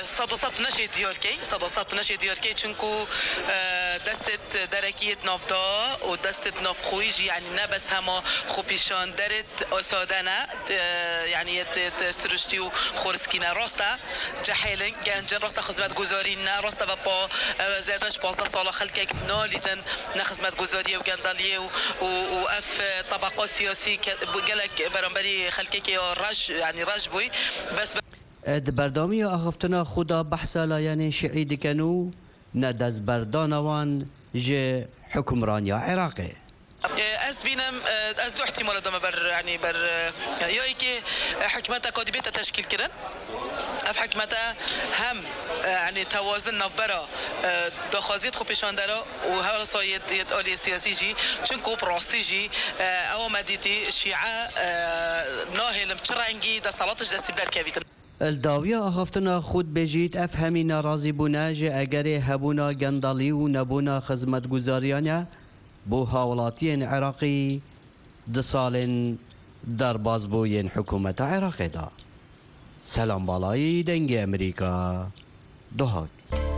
Speaker 12: صدصات نشي دياركي صدصات نشي دياركي چونكو دستت دركيت نافدا و دستت نافخويجي يعني نبس هما خوبيشان درت أسادنا يعني سرشتي و خورسكينا راستا جحيلن جنجن راستا خدمت گزارينا راستا بابا زادش 15 سال خلقك ناليدن نخدمت گزاريه و گنداليه و اف طبقه سياسي قالك برانبري خلقك رج يعني رج بوي بس
Speaker 11: بردامی آخفتنا خدا بحثا لایان شیعی دکنو ندز بردانوان جه حکمرانی عراقی
Speaker 12: أست بينم أست دو احتمال دم بر يعني بر يا إيكي حكمتها كاتبتها تشكيل كرن أف حكمتها هم يعني توازن نفبرة دخازيت خوبيشان درا وهذا صايد يتقالي سياسي جي شنكو براستي جي أو مديتي شيعة ناهل مشرعنجي ده صلاتش ده سبلار كافيتن
Speaker 11: الداویه آخفتنا خود بجید افهمی ناراضی بونه جه اگر هبونا گندالی و نبونا خدمت گزاریانه بو هاولاتی عراقی ده سال در بازبوین حکومت عراقی دا. سلام بالای دنگ امریکا دوهاگ.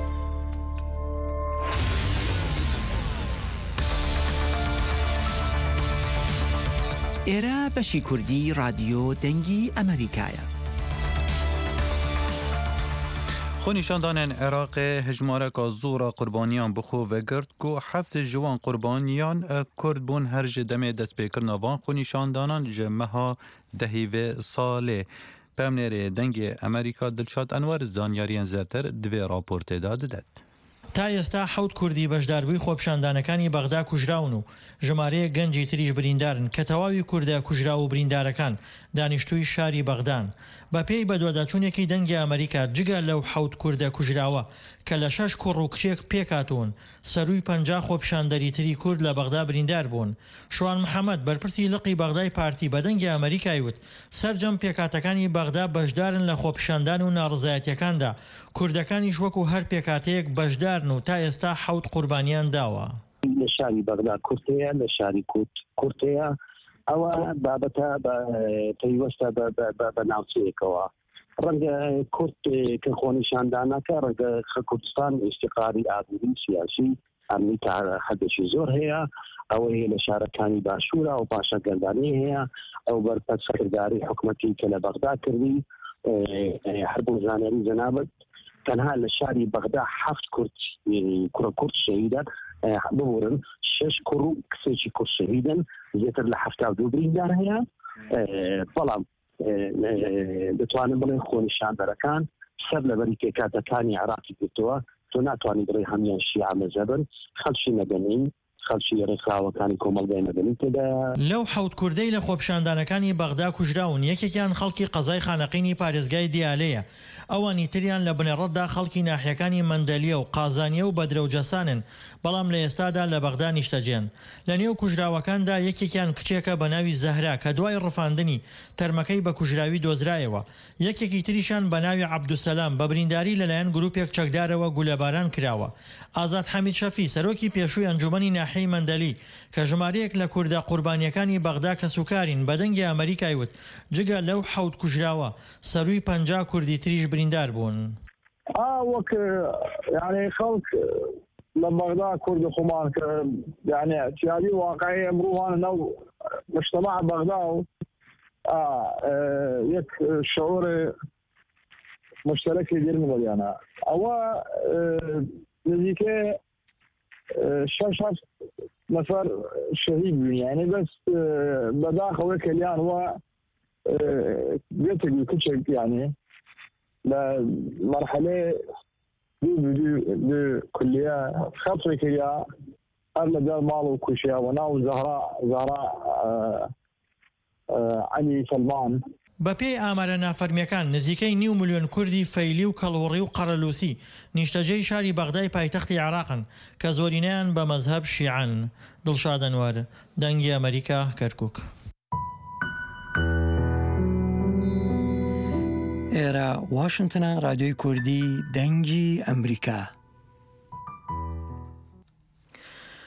Speaker 13: ئێرە بەشی کوردی رادیۆ دەنگی ئەمریکایە.
Speaker 2: خونیشاندان عراق هجمارک زورا قربانیان بخو و گرد گو هفت جوان قربانیان کرد بون هر جدم دست پیکر نوان خونیشاندانان جمعها دهیوه ساله پمنر دنگ امریکا دلشاد انوار زانیاریان زرتر دوی راپورت داد.
Speaker 14: تا ئێستا حوت کوردی بەشداربووی خۆپیشاندانەکانی بەغدا کوژراون و ژمارەیە گەنجی تریش بریندارن کە تەواوی کووردە کوژرا و بریندارەکان دانیشتووی شاری بەغدان بە پێی بەدواداچوونێکی دەنگی ئەمریکا جگە لەو حوت کووردە کوژراوە کە لە 6 کوڕ و کچێک پێکاتون سەرووی 50 خۆپیشاندەری تری کورد لە بەغدا بریندار بوون. شوان محەممەد بەرپرسی لقی بەغدای پارتی بە دەنگی ئەمریکای وت سەرجەم پێکاتەکانی بەغدا بەشدارن لە خۆپیشاندان و ناڕزایەتیەکاندا کوردەکانیش وەکو هەر پێکاتەیەک بەشدارن و تا ئێستا حوت قوربانیان داوە.
Speaker 3: لە شاری بەغدا کورتەیە لە شاری کورتەیە ئەوە بابەتە پەیوەستە بە ناوچەیەکەوە ڕەنگە کورد کە خۆنیشاندانەکە ڕەنگە کوردستان ئیشتیقاری ئابووری سیاسی ئەمنی تا حەدێکی زۆر هەیە ئەوەیە لە شارەکانی باشوورە و پاشە گەندانی هەیە ئەو بەرپەت سەکرداری حکومەتی کە لە بەغدا کردی هەر بۆ زانیاری جەنابەت تەنها لە شاری بەغدا 7 کورد کوڕە کورد شەهیدە ببورن 6 کوڕ و کچێکی کورد شەهیدن زیاتر لە 72 بریندار هەیە بەڵام دەتوانم بڵێن خۆنیشاندەرەکان سەر لەبەری پێکاتەکانی عراقی گرتووە تۆ ناتوانانی بڵێ هەمیان شیعە مەزهبن خەڵکی مەدەنین خەڵکی ڕێکخراوەکانی کۆمەڵگەی مەدەنی تێدا.
Speaker 14: لەو حوت کوردەی لە خۆپیشاندانەکانی بەغدا کوژراون یەکێکیان خەڵکی قەزای خانەقینی پارێزگای دیالەیە ئەوانی تریان لە بنێڕەتدا خەڵکی ناحیەکانی مەندەلیە و قازانیە و بەدرەوجەسانن بەڵام لە ئێستادا لە بەغدا نیشتەجێن. لە نێو کوژراوەکاندا یەکێکیان کچێکە بە ناوی زەهرا کە دوای ڕفاندنی تەرمەکەی بە کوژراوی دۆزرایەوە یەکێکی تریشان بە ناوی عەبدوسەلام بە برینداری لەلایەن گروپێک چەکدارەوە گولەباران کراوە. ئازاد حەمید شەفی سەرۆکی پێشووی ئەنجومەنی ناحیەی مەندەلی کە ژمارەیەک لە کووردە قوربانیەکانی بەغدا کە سوکارین بە دەنگی ئەمریکای وت جگە لەو حوت کوژراوە سەرووی 50 کوردی تریش بریندار بوون.
Speaker 15: وەک یعنی خەڵک لە بەغدا کورد خۆمان کە یعنی احتیاجی واقعی ئەمڕۆوانە نەو مجتمع بەغدا و یەک شعور مشترکی دێرمە بەریانە ئەوە نزیکەی 6 نفر شهيد يعني بس بداخل كليان هو بيتقي كل شيء يعني لمرحلة دو كلية خطوة كلية أغلى دار مال وكوشيا وناو زهراء علي سلمان
Speaker 14: بە پێی ئامارە نافەرمیەکان نزیکەی 9 ملیۆن کوردی فەیلی و کەڵوڕی و قەرەلووسی نیشتەجێی شاری بەغدای پایتەختی عراقن کە زۆرینەیان بە مەزهەب شیعەن. دڵشاد ئەنوار دەنگی ئەمریکا کەرکووک.
Speaker 13: ئێرە واشنگتنە رادیۆی کوردی دەنگی ئەمریکا.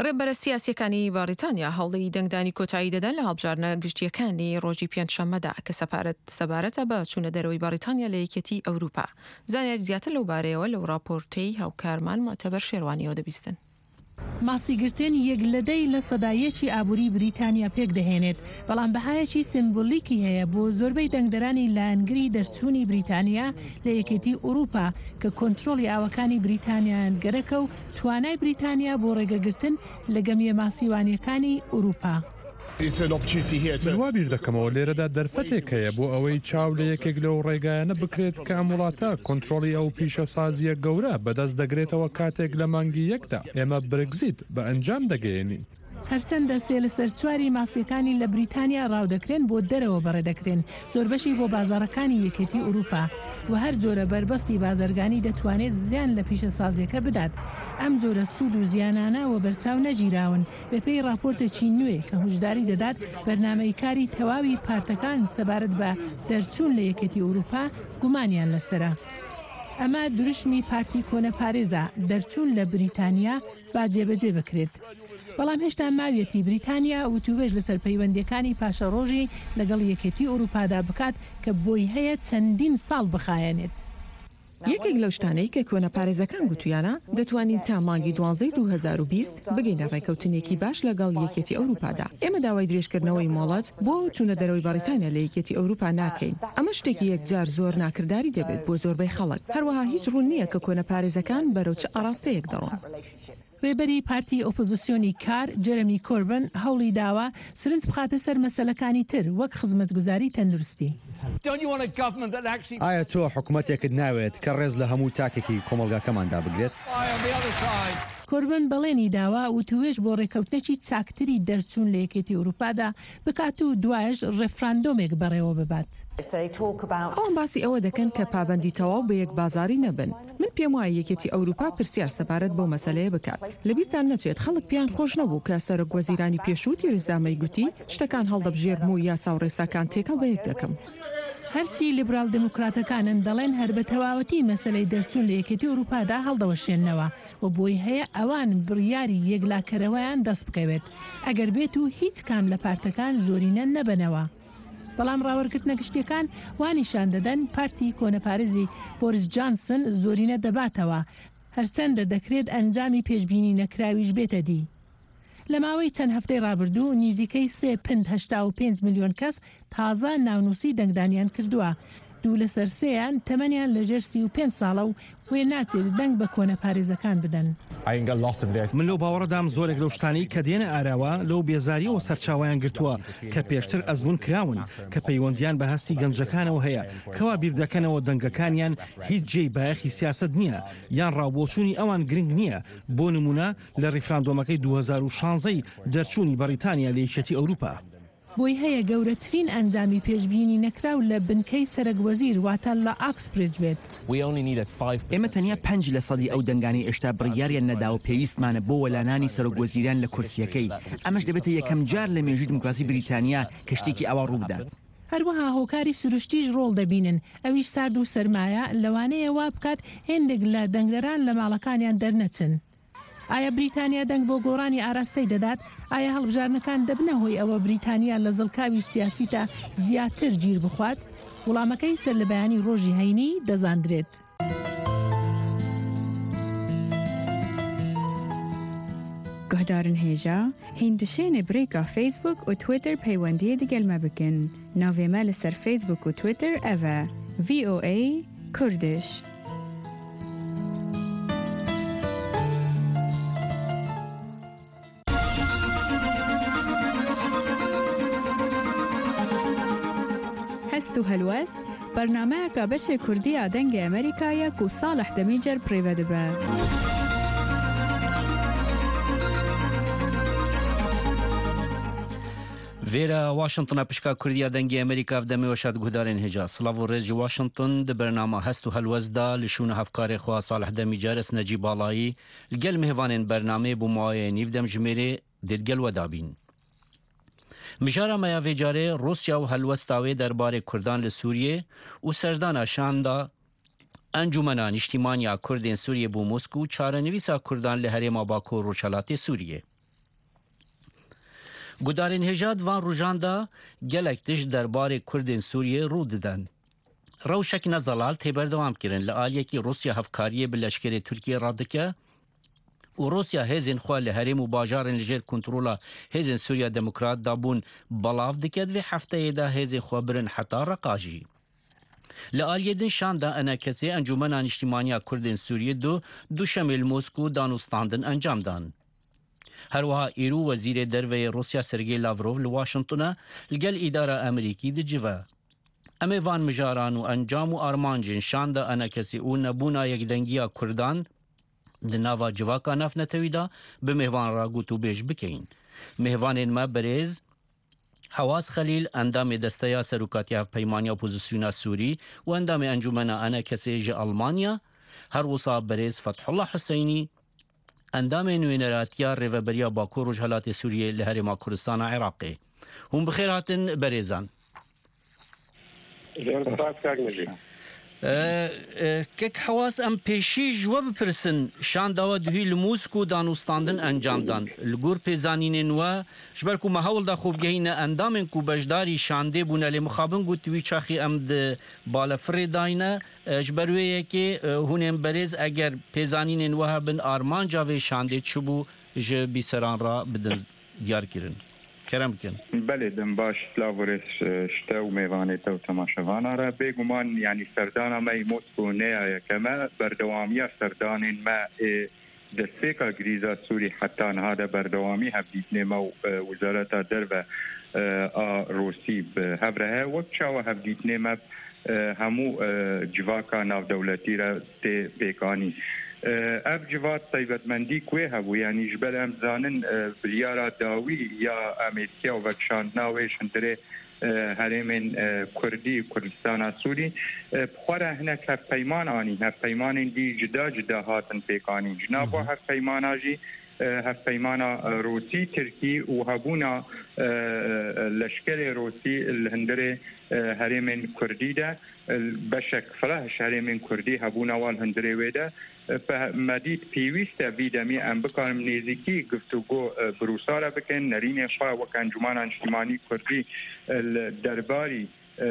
Speaker 1: ڕێبەرە سیاسیەکانی باریتانیا هەوڵی دەنگدانی کۆتایی دەدەن لە هەڵبژارنە گشتیەکانی ڕۆژی پێنجشەممەدا کە سەبارەتە بە چوونە دەرەوەی باریتانیا لە یەکێتی ئەوروپا. زانیاری زیاتر لەو بارەیەوە لەو راپۆرتەی هاوکارمان مۆتەبەر شێروانیەوە دەبیستن.
Speaker 16: ماسیگرتن یەکلەدەی لە سەدایەکی ئابووری بریتانیا پێک دەهێنێت، بەڵام بەهایەکی سمبولیکی هەیە بۆ زۆربەی دەنگدەرانی لایەنگری دەرچوونی بریتانیا لە یەکێتی ئەوروپا کە کۆنتڕۆلی ئاوەکانی بریتانیان گەرەکە و توانای بریتانیا بۆ ڕێگەگرتن لە گەمیە ماسیوانیەکانی ئەوروپا.
Speaker 17: وا بیر دەکەمەوە لێرەدا دەرفەتێک هەیە بۆ ئەوەی چاو لە یەکێک لەو ڕێگایانە بکرێت کە ئەم وڵاتە کۆنتڕۆلی ئەو پیشە سازیە گەورە بەدەست دەگرێتەوە کاتێک لە مانگی یەکدا ئێمە برگزیت بە ئەنجام دەگەێنین.
Speaker 16: هەرچەندە سێ لە سەر چواری ماسیەکانی لە بریتانیا ڕاودەکرێن بۆ دەرەوە بەڕێدەکرێن، زۆربەشی بۆ بازارەکانی یەکێتی ئەوروپا و هەر جۆرە بەربەستی بازرگانی دەتوانێت زیان لە پیشە سازیەکە بدات. ئەم جۆرە سوود و زیانانە و بەرچاو نەگیراون بەپێی راپۆرتێکی نوێ کە هوشداری دەدات بەرنامەی کاری تەواوی پارتەکان سەبارەت بە دەرچوون لە یەکێتی ئەوروپا گومانیان لەسرە. ئەمە دروشمی پارتی کۆنە پارێزە دەرچوون لە بریتانیا با جێبەجێ بکرێت. بەڵام هێشتا ماوێتی بریتانیا و توێژ لەسەر پەیوەندیەکانی پاشە ڕۆژی لەگەڵ یەکێتی ئەوروپادا بکات کە بۆی هەیە چەندین ساڵ بخایەنێت.
Speaker 1: یەکێک لەو شتانەی کە کۆنە پارێزەکان گوتویانە دەتوانین تا مانگی 2020 بگەینە ڕێکەوتنێکی باش لەگەڵ یەکێتی ئەوروپادا. ئێمە داوای درێژکردنەوەی مۆڵەت بۆ چوونە دەرەوەی باریتانیا لە یەکێتی ئەوروپا ناکەین. ئەمە شتێکی یەکجار زۆر ناکرداری دەبێت بۆ زۆربەی خەڵک. هەروەها هیچ ڕوون نییە کە کۆنە پارێزەکان بەرەو چ ئاراستەیەک دەڕۆن.
Speaker 16: ڕێبەری پارتی ئۆپۆزیسیۆنی کار جەرەمی کۆربن هەوڵی داوە سرنج بخاتە سەر مەسەلەکانی تر وەک خزمەتگوزاری تەندروستی.
Speaker 18: ئایا تۆ حکوومەتێکت ناوێت کە ڕێز لە هەموو تاکێکی کۆمەلگاکەماندا بگرێت؟
Speaker 16: کۆربن بەڵێنی داوا و توێژ بۆ ڕێکەوتنێکی چاکتری دەرچوون لە یەکێتی ئەوروپادا بکات و دوایش ڕێفراندۆمێک بەڕێوە ببات.
Speaker 1: ئەوان باسی ئەوە دەکەن کە پابەندی تەواو بە یەک بازاری نەبن. من پێم وایە یەکێتی ئەوروپا پرسیار سەبارەت بۆ مەسەلەیە بکات. لەبیرتان نەچێت خەڵک پیان خۆش نەبوو کە سەرۆکوەزیرانی پێشووتی ڕێزامەی گوتی شتەکان هەڵدەبژێرم و یاسا و ڕێساکان تێکەڵ بە یەک دەکەم.
Speaker 16: هەرچی لیبرال دموکراتەکانن دەڵێن هەر بە تەواوەتی مەسەلەی دەرچوون لە یەکێتی ئەوروپادا هەڵدەوەشێننەوە و بۆی هەیە ئەوان بڕیاری یەکلاکەرەوەیان دەست بکەوێت ئەگەر بێت و هیچ کام لە پارتەکان زۆرینە نەبنەوە. بەڵام ڕاوەرگرتنە گشتیەکان وانیشان دەدەن پارتی کۆنەپارێزی بۆریس جانسن زۆرینە دەباتەوە، هەرچەندە دەکرێت ئەنجامی پێشبینی نەکراویش بێتە دی. لە ماوەی چەند هەفتەی ڕابردوو نزیکەی 3.85 میلیۆن کەس تازە ناونووسی دەنگدانیان کردووە. 2 لەسەر 3یان تەمەنیان لەژێر 35 ساڵە و وێ ناچێت دەنگ بە کۆنە پارێزەکان بدەن.
Speaker 19: من لەو باوەڕدام زۆرێک لەو شتانی کە دێنە ئاراوە لەو بێزاریەوە سەرچاویان گرتووە کە پێشتر ئەزمون کراون کە پەیوەندیان بە هەستی گەنجەکانەوە هەیە کەوا بیردەکەنەوە دەنگەکانیان هیچ جێی بایەخی سیاست نییە یان ڕاوبۆچوونی ئەوان گرنگ نییە. بۆ نمونە لە ڕیفراندۆمەکەی 2016 دەرچوونی بەریتانیا لە یەکێتی ئەوروپا.
Speaker 16: بۆی هەیە گەورەترین ئەنجامی پێشبینی نەکراو لە بنکەی سەرۆکوەزیر واتە لە ئاکسپریج بێت.
Speaker 13: ئێمە تەنیا 5% ئەو دەنگانی ئێشتا بڕیاریان نەدا و پێویستمانە بۆ وەلانانی سەرۆکوەزیران لە کورسیەکەی. ئەمەش دەبێتە یەکەم جار لە مێژووی دموکراسی بریتانیا کە شتێکی ئەوە ڕوو بدات.
Speaker 16: هەروەها هۆکاری سروشتیش ڕۆڵ دەبینن ئەویش سارد و سەرمایە لەوانەیە وا بکات هێندێک لە دەنگدەران لە ماڵەکانیان دەرنەچن. ئایا بریتانیا دەنگ بۆ گۆڕانی ئاراستەی دەدات؟ ئایا هەڵبژارنەکان دەبنە هۆی ئەوە بریتانیا لە زڵکاوی سیاسیدا زیاتر گیر بخوات؟ وڵامەکەی سەر لە بەیانی ڕۆژی هەینی دەزاندرێت.
Speaker 5: گۆهدارن هێژە هیندشێنە برێکا فیسبوک و تویتر پەیوەندیە دەگەلمە بکەن. ناوێمە لەسەر فیسبوک و تویتر ئەڤە VOA کوردش. هەست و هەلوەست بەرنامەیەکە بەشێ کوردیە دەنگی ئەمریکایە و ساڵح دەمیجەر پڕێوە دەبە.
Speaker 11: Vêra Washingtona pişka Kurdiya dengê Amerîka ev demê weşat guhdarên hêja. Silav û rêz ji Washington di bernama hest û helwezda li şûna hevkarê xwe Salih Demîcar es Necîb Alayî li gel mihêvanên bernamê bû muayê nîv dem ji mêrê dêrgel we dabîn. Mijara me ya vê carê Rusya û helwesta wê derbarê Kurdan li Sûriyê û serdana şanda Encûmena Niştimaniya Kurdên Sûriyê bû Moskû çarenivîsa Kurdan li herêma Bakur û Rûçelatê Sûriyê. گودارین هجاد وان روجاندا گلک تش درباره کردین سوریه رو ددن. روشک نزلال تبردوام کرن لآلیکی روسیا هفکاریه بلشکر ترکیه رادکه و روسیا هزین خواه لحریم و باجارن لجیر کنترولا هزین سوریا دموکرات دابون بلاف دکد و هفته دا هزین خواه برن حتا رقاجی. لآلیدن شاندا انا کسی انجمنان اجتماعی کردین سوریه دو شمل موسکو دانوستاندن انجام دان. هروها ایرو وزیر دروی روسیا سرگی لاوروف لواشنطنه لگل اداره امریکی دجوه. امی وان مجاران و انجام و آرمانجن شاندا انا کسی او نبونا یک دنگیا کردان دناوا جواکا نف نتویدا به مهوان را گوتو بیش بکین. مهوان ما بریز حواس خلیل اندام دستیا سروکاتیا پیمانی اپوزیسیونا سوری و اندام انجمن انا کسی جه آلمانیا هر وصا بریز فتح الله حسینی اندام نوینراتیا ریوبریا باکو رجحلات سوریه لهرما کردستان عراقی. هم بخیراتن بریزان. کک حواس ام پیشی جواب پرسن شان داوا دوی لموسکو دانوستاندن انجام دان لگور پیزانین و جبرکو محاول دا خوب گهین اندامن کو بجداری شانده بونه لمخابن گو توی چاخی ام ده بالفری داینه جبرویه که هونم بریز اگر پیزانین و بن آرمان جاوی شانده چبو جه بیسران را بدن دیار کرن کرم کن.
Speaker 20: بله دم باش لاورس شتو میوانه تو تماشاوانا را بگمان یعنی سردان ما موسکو نه کما بردوامی سردان ما دستیکا گریزا سوری حتی هذا بردوامی هبدیتنه ما وزارت درو روسی به هبره وقت شوا هبدیتنه ما همو جواکا ناو دولتی را تی بیکانی اف جوات طیبتمندی کوی هبو یعنی جبل ام زانن بلیارا داوی یا امریکا و وکشان ناویش اندره هرمن کردی کردستان سوری بخوره هنک هف پیمان آنی هف پیمان دی جدا جدا هاتن پیکانی جنابو هف پیمان آجی هف پیمان روسی ترکی و هبونا لشکر روسی الهندره هرمن کردی ده بشک فلاش هرمن کردی هبونا والهندره ویده مدید پیوسته بیدمی ام بکارم نزدیکی گفتگو بروسارا بکن نرین خواه و انجمن اجتماعی کردی درباری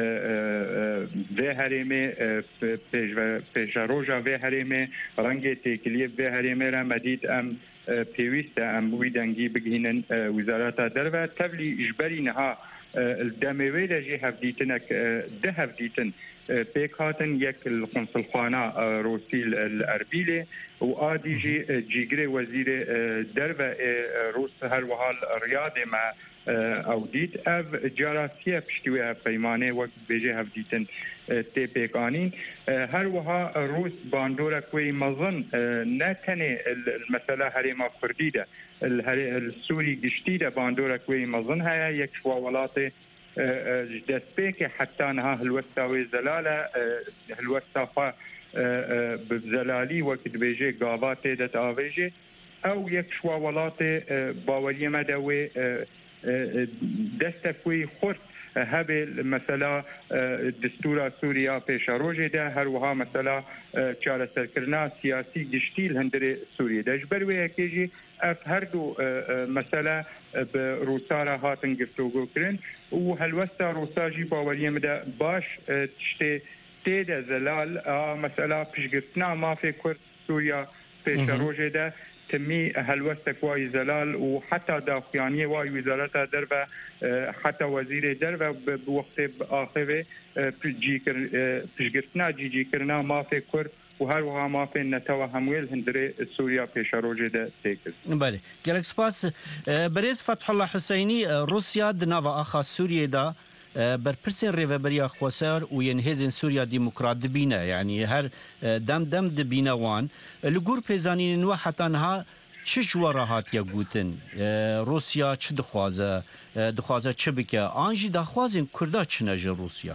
Speaker 20: به هرمه پیش روزا به هرمه رنگ تکلیه به هرمه را مدید ام پیوسته ام ویدنگی بگینن وزارت درو تبلی اجباری نها الدموی لجی هفدیتنک ده هفدیتن پیکاتن یک القنصلخانه روسی الاربیله و آدیجی جیگر وزیر درو روس هر وحال ریاض ما او دید او جاراسیه پشتوی پیمانه وقت بیجه هفدیتن تی پیکانین هر وها روس باندورا کوی مظن نه تنه المسئله هریما کردی ده السوری گشتی ده باندورا کوی مظن های یک شواولات دستبيك حتى نها هلوستا زلاله هلوستا خا بزلالي وقت بيجي قاوات دت آويجي او يك شواولات باوريه مدوي دستكوي خرد هبه مثلا دستور سوریا پیش روزه ده هر وها مثلا چاره سرکرنا سیاسی گشتیل هندره سوریه ده جبروی کیجی اف هر دو مثلا به روسارا هاتن گفتگو کرن و هلوستا روساجی باوریه مده باش تشته تیده زلال مثلا پیشگفتنا مافی کرد سوریا پیش روزه ده تمی هلوستك واي زلال وحتى داخليانية واي وزارة دربة حتى وزير دربة بوقت آخره بجرتنا جي كرنا ما في كرد وهر وها ما في نتوى همويل هندري سوريا پیش روجه ده تيكز.
Speaker 11: بله. گلک سپاس بريز فتح الله حسيني روسيا دناوا آخا سوريا دا برپرسین ریوبریا خواسر و ینهزن سوریا دموکرات دبینه یعنی هر دم دبینه وان لگور پیزانین و حتی نها چه جواره هات یا گوتن روسیا چه دخوازه چه بکه آنجی دخوازن کرده چه نجه روسیا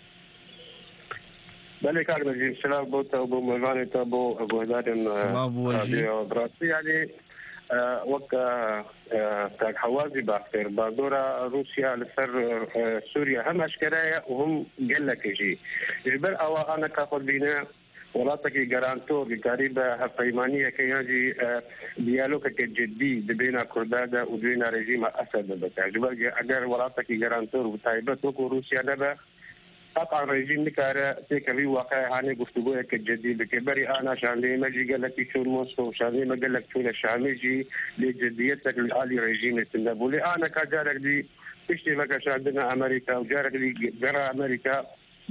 Speaker 21: بله کار بگیم سلام بوتا بو موانتا بو اگوهدارن رادیو براسی یعنی وقت تاك حوازي باختر باردورا روسيا لسر سوريا هم اشكرايا وهم قال لك يجي جبر او انا كاخذ بينا ولاتك جرانتور قريبة هفيمانية كيانجي ديالوج جدي بين كردادا وبين رجيم أسد بتاع أجر ولاتك جرانتور وتايبت وروسيا دبا قطعا رجيم نكارة تكبي واقع هاني قفتقوه كجدي بكبري أنا شاني مجي قال لك شو موسكو شاني ما قال لك شو الشامجي لجديتك الآلي رجيم السنغافوري أنا كجارك دي تشتي لك عندنا أمريكا وجارك دي جرى أمريكا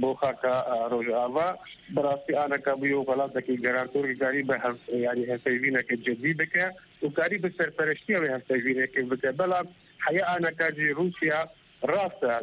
Speaker 21: بوخاكا روجافا براسي أنا كبيو خلاصك جرانتور قريبة يعني هسيبينك الجدي بك وقريب السرپرشتي وهسيبينك بك بلا حقيقة أنا كاجي روسيا راسا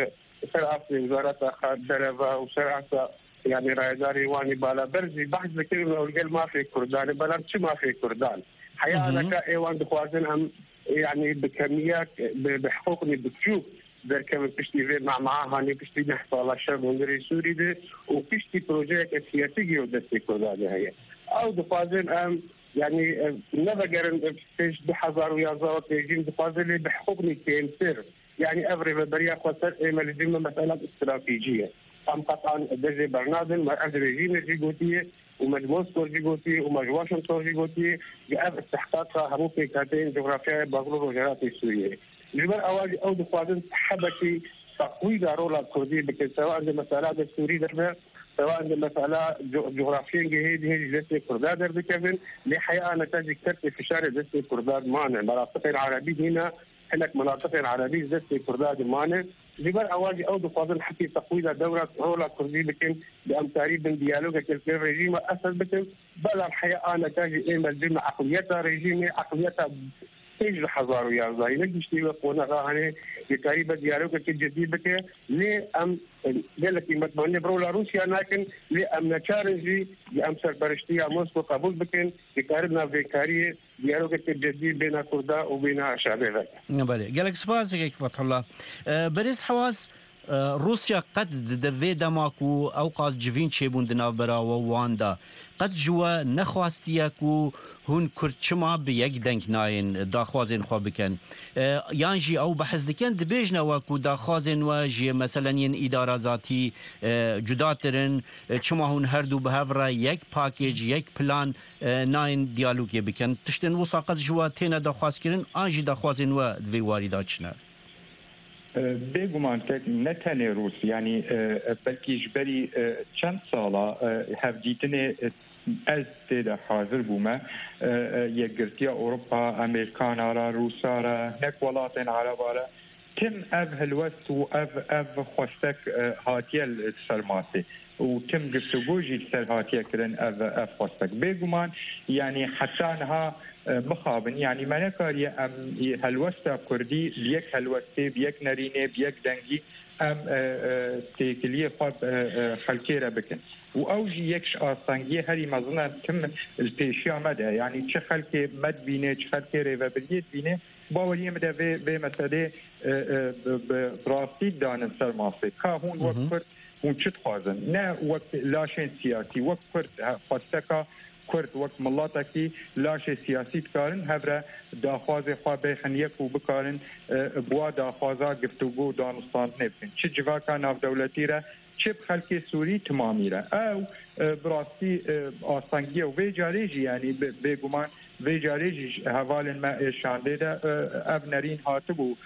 Speaker 21: سرعة وزارة خارجية وسرعة يعني رايداري واني بالا برزي بحث ذكر وقال ما في كردان بلا شو ما في كردان حقيقة أنا كايوان دخوازن هم يعني بكميات بحقوقني بتشوف ذلك بشتي معها هاني بشتي نحصل على الشرق هنغري سوري ده وبشتي بروجيكت سياسي ودستي كردان هي أو دخوازن أم يعني نفقر فيش بحذر ويازار تيجين دخوازن بحقوقني كيمسر يعني أفري بريا خسر ملزمة مسألة استراتيجية أم قطعا دزي برنادن ما أدري جينا جيغوتيه ومجموسكو جيغوتيه ومجواشنطن جيغوتيه جاء استحقاقها همو في كاتين جغرافيا بغلو وجهات السورية جبر أواجي أو دفعات حبكي تقويض رولا الكردية بكي سواء عند مسألة السوري دربا سواء عند مسألة جغرافيا هي جلسة كرداد دربا كفن لحقيقة أنا تاجي كتبت في شارع جلسة كرداد مانع مناطق العربية هنا هناك مناطق العربية جلسة كرداد مانع جبر أواجي أو دفعات حكي تقويض دورة رولا الكردية بكن بأمتاري بن ديالوغا كالكير رجيمة أسل بكن بلا الحقيقة أنا تاجي إيما الجنة عقليتها رجيمة عقليتها تيج الحضار ويا زاي نجيش تيوقونا غاهني تقريبا ديالوغا كالجديد بكن ليه أم قال لك متمنى برولا روسيا لكن لأم نتشارجي لأم سربرشتية موسكو قبول بكن يقاربنا فيكارية ديالوغا الجديد بين كردا وبين شعبها.
Speaker 11: بله قال لك سبازك فتح الله بريس حواس روسيا قد دفي دماكو اوقات جوین چبون دنابرا و واندا قد جوا نخواستیاکو هون کرد چما به یک دنگ ناین داخوازن خو بکن یانجی او بحث دکن دبیجنا وکو داخوازن و جی مثلا ین اداره ذاتی جداترن چما هون هر دو بهفرا یک پاکیج یک پلان ناین دیالوگی بکن تشتن وساقت جوا تینا داخواز کرن آنجی داخوازن و دوی واریدا چنه
Speaker 20: بێگومان نەتەنێ رووس ینی بەلکی ژبەری چەند ساڵە هەفدیتنێ ئەس تێدا حاضر بوومە یەکگرتیە ئەوروپا ئەمریکانارە رووسارە نەک وڵاتێن عەرەبارە تم ئەv هەلوەست و ئەv خۆستەک هاتیە سەرماسێ و تم گفتوگۆژی سەر هاتیەکردن ئەv خۆستەک بێگومان ینی حەتانها بخابن يعني ما نكاري ام هلوستا كردي بيك هلوستي بيك نرينه بيك دنگي ام تيكليه خاب خلكيره بكن واوجي يكش اصانجي هري مزنا تم البيشيا مدى يعني تش خلكي مد بينه تش خلكي ريفابيليت بينه باوريه مدى به مساله براستي دان سرماسي كا هون وقت هون چت خوازن نه وقت لاشن سياسي وقت خاصتك کرد وقت ملاتکی لاش سیاسی کارن هفره داخواز خواه خنیک و بکارن بوا داخوازا گفتگو دانستان نبکن چه جواکا ناف دولتی را چه بخلق سوری تمامی را او براستی آسانگی و ویجاریجی یعنی بگمان ویجاریجی حوال ما شانده دا او نرین هاتبو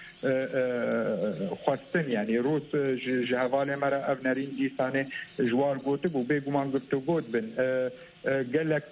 Speaker 20: خواستن یعنی روس حوال مرا او نرین دیسانه جوار گوتبو بگمان گفتگو بن قال لك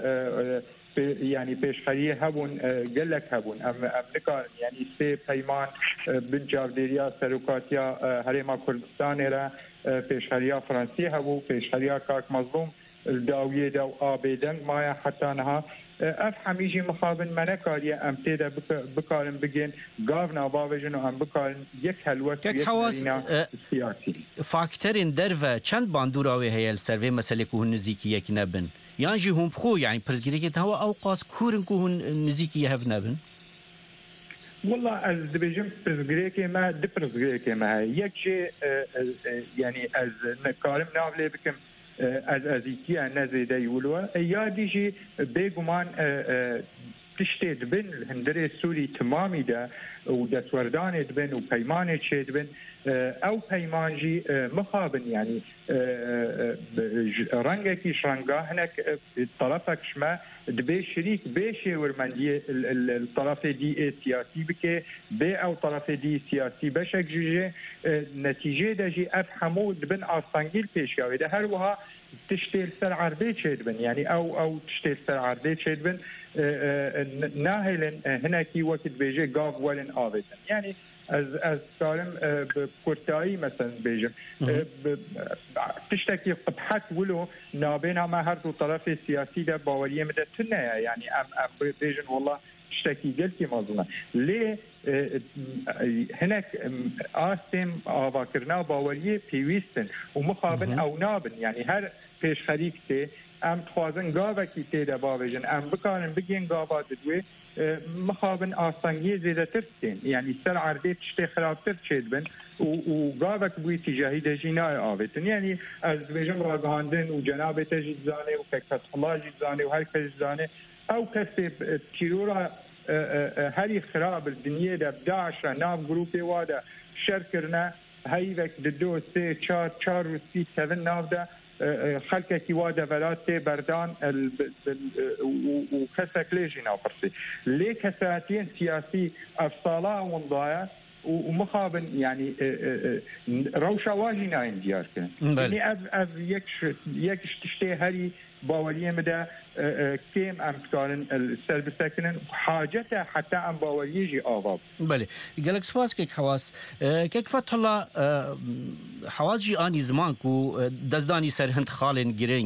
Speaker 20: يعني بيشخريه هبون قال لك هبون امريكا يعني سي بيمان بن جارديريا سلوكاتيا هريما كردستان را بيشخريه فرنسي هبو بيشخريه كاك مظلوم الداويه دو ابيدن ما حتى انها افهم يجي مخابن منكاري ام تيدا بكارن بجين غافنا باوجن ام بكارن يك هلوت
Speaker 11: يك حواس
Speaker 20: سياسي
Speaker 11: فاكتورين درفا چند باندوراوي هي السيرفي مساله كو نزيكي يك نبن يانجي هم بخو يعني برزغريكه هو اوقاس كورن كو نزيكي هف نبن
Speaker 20: والله از دبيجم برزغريكه ما دبرزغريكه ما يك يعني از نكارم نافلي بكم از ازیکی نزیده یولو یا دیجی بگمان تشتید بن هندره سوری تمامی ده و دستوردان بن و پیمان چید بن او پیمانجی مخابن يعني رنگكيش رنگا هناك طرفك شما دبي شريك بيشي ورمندي الطرف دي سياسي بك بي او طرف دي سياسي بشك جوجي نتيجه دجي افهمو دبن اصانجيل بيشكاوي ده هر وها تشتيل سر عربي تشدبن يعني او تشتيل سر عربي تشدبن ناهلن هناكي وقت بيجي قاف ولن آبتن يعني از سالم بكورتاي مثلا بيجم تشتكي قبحت ولو نابينا ما هر دو طرف السياسي ده باوريه مدى تنيا يعني ام بيجن والله تشتكي قلتي مظلمة ليه هناك آسم آواكرنا باوريه بيويستن ومخابن او نابن يعني هر پیش خریکتی ام خوازن گاوه کی تیده باویجن ام بکارن بگین گاوه ددوی مخابن آسانگی زیده ترسین یعنی سر عربی تشتی خرابتر چید بن و گاوه بوی تجاهی دجینای آویتن یعنی از بیجن راگاندن و جناب تجید زانه و فکت الله جید زانه و هر کس زانه او کسی تیرورا هری خراب الدنیا ده بداعش نام گروپی واده شرکرنا هیوک دو سه چار و سی سون ناو ده خلقك وادا فلاتي بردان وكسك ليجي ناقصي ليه كساتين سياسي افصالا ونضايا ومخابن يعني روشة واجنا انديار كان يعني اف يكش تشتي هري باوليه مدى كيم ام تكارن السلب ساكنن حاجته حتى ام باوليه جي آباب
Speaker 6: بله قالك سواس كيك حواس كيك فتح الله حواس جي اني زمان كو دزداني سر هند خالن جرينج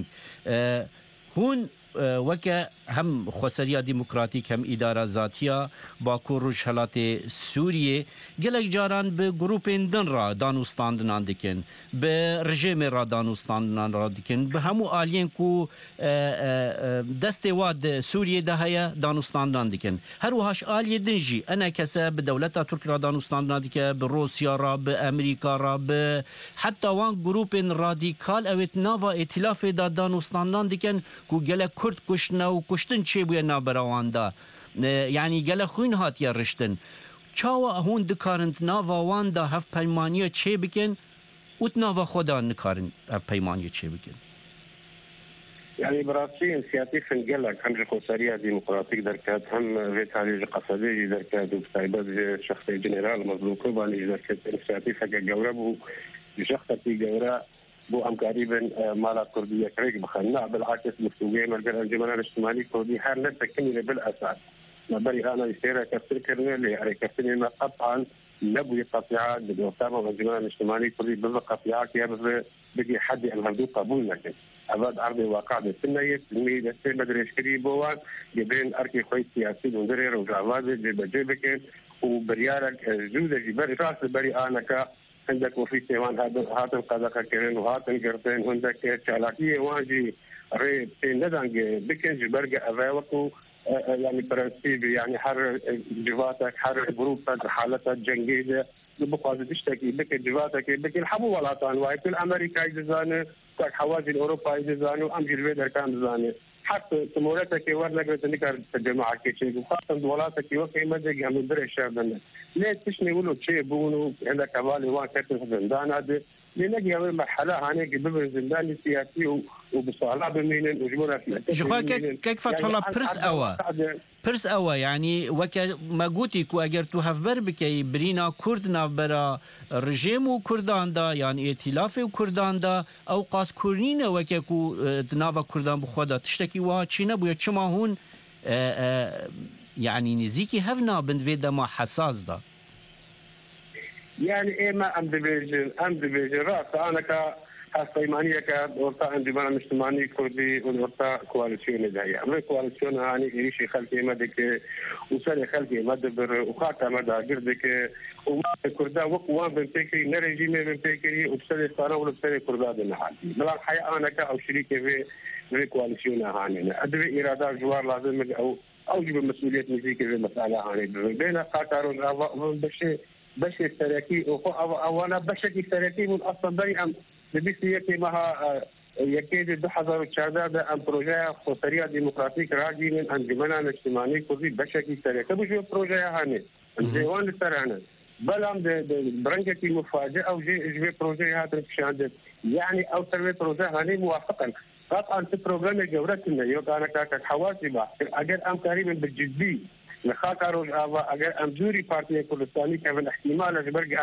Speaker 6: هون وكا هم خسرية ديمقراطيك هم إدارة ذاتية باكو رجحلات سورية قلق جاران بجروبين دن را دانوستاندنان دكن برجيم را دانوستاندنان را دكن بهمو آلين كو دست واد سورية دهيا دانوستاندنان دكن هروهاش آلية دنجي أنا كسا بدولتا ترك را دانوستاندنان دكن بروسيا را بأمريكا را حتى وان جروبين راديكال اوت نافا ائتلاف دا دانوستاندنان دكن كو قلق كرد كشنا کشتن چه بوی نابراواندا یعنی گله خوین هات یا رشتن چاوا هون دکارند ناواندا هف پیمانی چه بکن اوت ناوا خدا نکارن هف پیمانی چه بکن
Speaker 21: يعني براسين سياسي فنجلك هم قصرية ديمقراطيك دركات هم فيتالي قصدي دركات وبسايبات شخصي جنرال مظلوم كوباني دركات سياسي فكا جورب وشخصي جورب بو ام قريبا مالا كردية كريك بخلنا بالعكس مفتوقين مرقل الجمال الاجتماعي كردي حال نفسك كمينة بالأساس ما بري أنا يصير كثير كرنا لي يعني كثير ما قطعا نبوي قطيعات بدو تابع الجمال الاجتماعي كردي بضع قطيعات يا بقي حد الهردو قبول لكن أباد عرضي واقع بالسنية تلميذ السيد بدري إشكري بوان يبين أركي خوي سياسي وندرير وجعوازي جيبكين وبريارك جودة جبري راس بري أنا كا عندك وفي سيوان هاتن قدقة كرين وهاتن قرتين عندك شالاكية واجي ريب ندانج بكنج برقة أفاوكو يعني برنسيبي يعني حر جواتك حر جروبك حالتك جنجيدة بقى تشتكي بك جواتك بك الحبو ولا طان واي كل أمريكا يجزاني كل حواجي الأوروبا يجزاني وأمجي الفيدر كان جزاني حتى تمورتك ورلك بتنكر الجماعة كيشي وخاصة دولاتك وكي مدق هم دري الشاب ليه تشني ولو شيء بونو عندك كبالي وان كتن زندان هذا لنجي أول مرحلة هاني قبل زندان السياسي وبصالة بمين وجمهورة
Speaker 6: جخوا كيف فتح الله برس أوا يعني وكا ما قوتي كو أجر تو هفبر بكي برينا كردنا برا رجيم وكردان دا يعني ائتلاف وكردان دا أو قاس كورنين وكا كو نافا كردان بخودا تشتكي واتشينا بويا چما هون يعني نزيكي هفنا بندفيدا ما حساس دا
Speaker 21: يعني إيه ما أمد بيجن رأس أنا كاستيمانية كورتا انجمان اجتماعي كردي ورتا كواليسيون داهية أما كواليسيون هاني إيشي خلقي مدك وسالي خلقي مدبر وخاطة مدى قردك وما كردا وقوان بنتكري نرجيمي بنتكري وبسالي صاروا وبسالي كردا بنحالي بلا الحقيقة أنا كأو شريكي في كواليسيون هاني أدري إرادة جوار لازم أو أوجب مسؤولية مزيكي في المسألة هاني بين قاتارون بشي السراكي وانا بشكي السراكي من اصلا بري ام بسيتي مها يكيد بحضر الشهادة ام بروجيه خطريه ديمقراطيك راجي من انجمنا الاجتماعي كذي بشكي السراكي بشو بروجيه هاني الديوان السرانه بلام برنجة مفاجئة وجي بروجي هذا الشان يعني أو تروي بروجي هاني موافقا قطعا في بروجرام جورتنا يوقع أنا كاك حواسي با أجر أم تقريبا بالجدي لخاطر روج أجر أم دوري بارتي كردستاني كمان احتمال أجبرج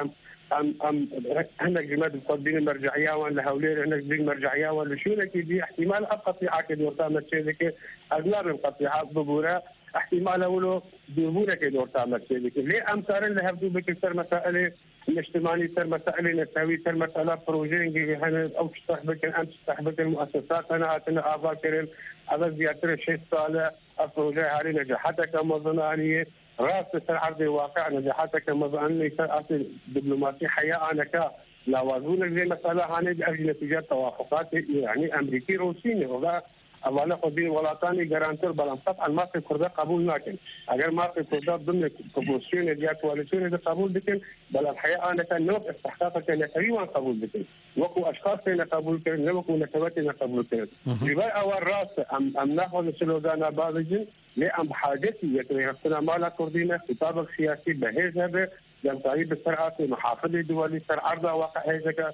Speaker 21: أم هناك جماد مقدمين المرجعية ولا هؤلاء هناك دين مرجعية ولا شو لك دي احتمال أبقى كده ورطة كذا أغلب القطيعات ضبورة احتمال أولو ضبورة كده ورطة كذا ليه أمثال اللي هبدو بكثر مسائل الاجتماعي صار مسائل نسوي صار مسألة بروجين أو تستحبك أن تستحبك المؤسسات أنا أتنا أفكر هذا زيادة الشيء صالح البروجين هذه نجاحاتها كما ظنانية راس عرض الواقع نجاحاتها كما ظنانية أصل دبلوماسي حياة أنا كا لا وزون زي مسألة هاني بأجل نتيجة توافقات يعني أمريكي روسيني ولا أولا قدين ولا ثاني جرانتر بلام طبعا ما في كرده قبول لكن أجر ما في كرده ضمن كوبوسيون ديال كواليسيون إذا قبول بكن بل الحقيقة أنا كان نوع استحقاق كان تقريبا قبول بكن وكو أشخاص كنا قبول كن وكو نكبات كنا قبول كن جبال أول راس أم ناخذ سلوغانا بعضجن لأم حاجتي يتوقفنا مالا كردينا خطاب سياسي بهذا هذا لم تعيب السرعة محافظة دولي سر عرضها واقع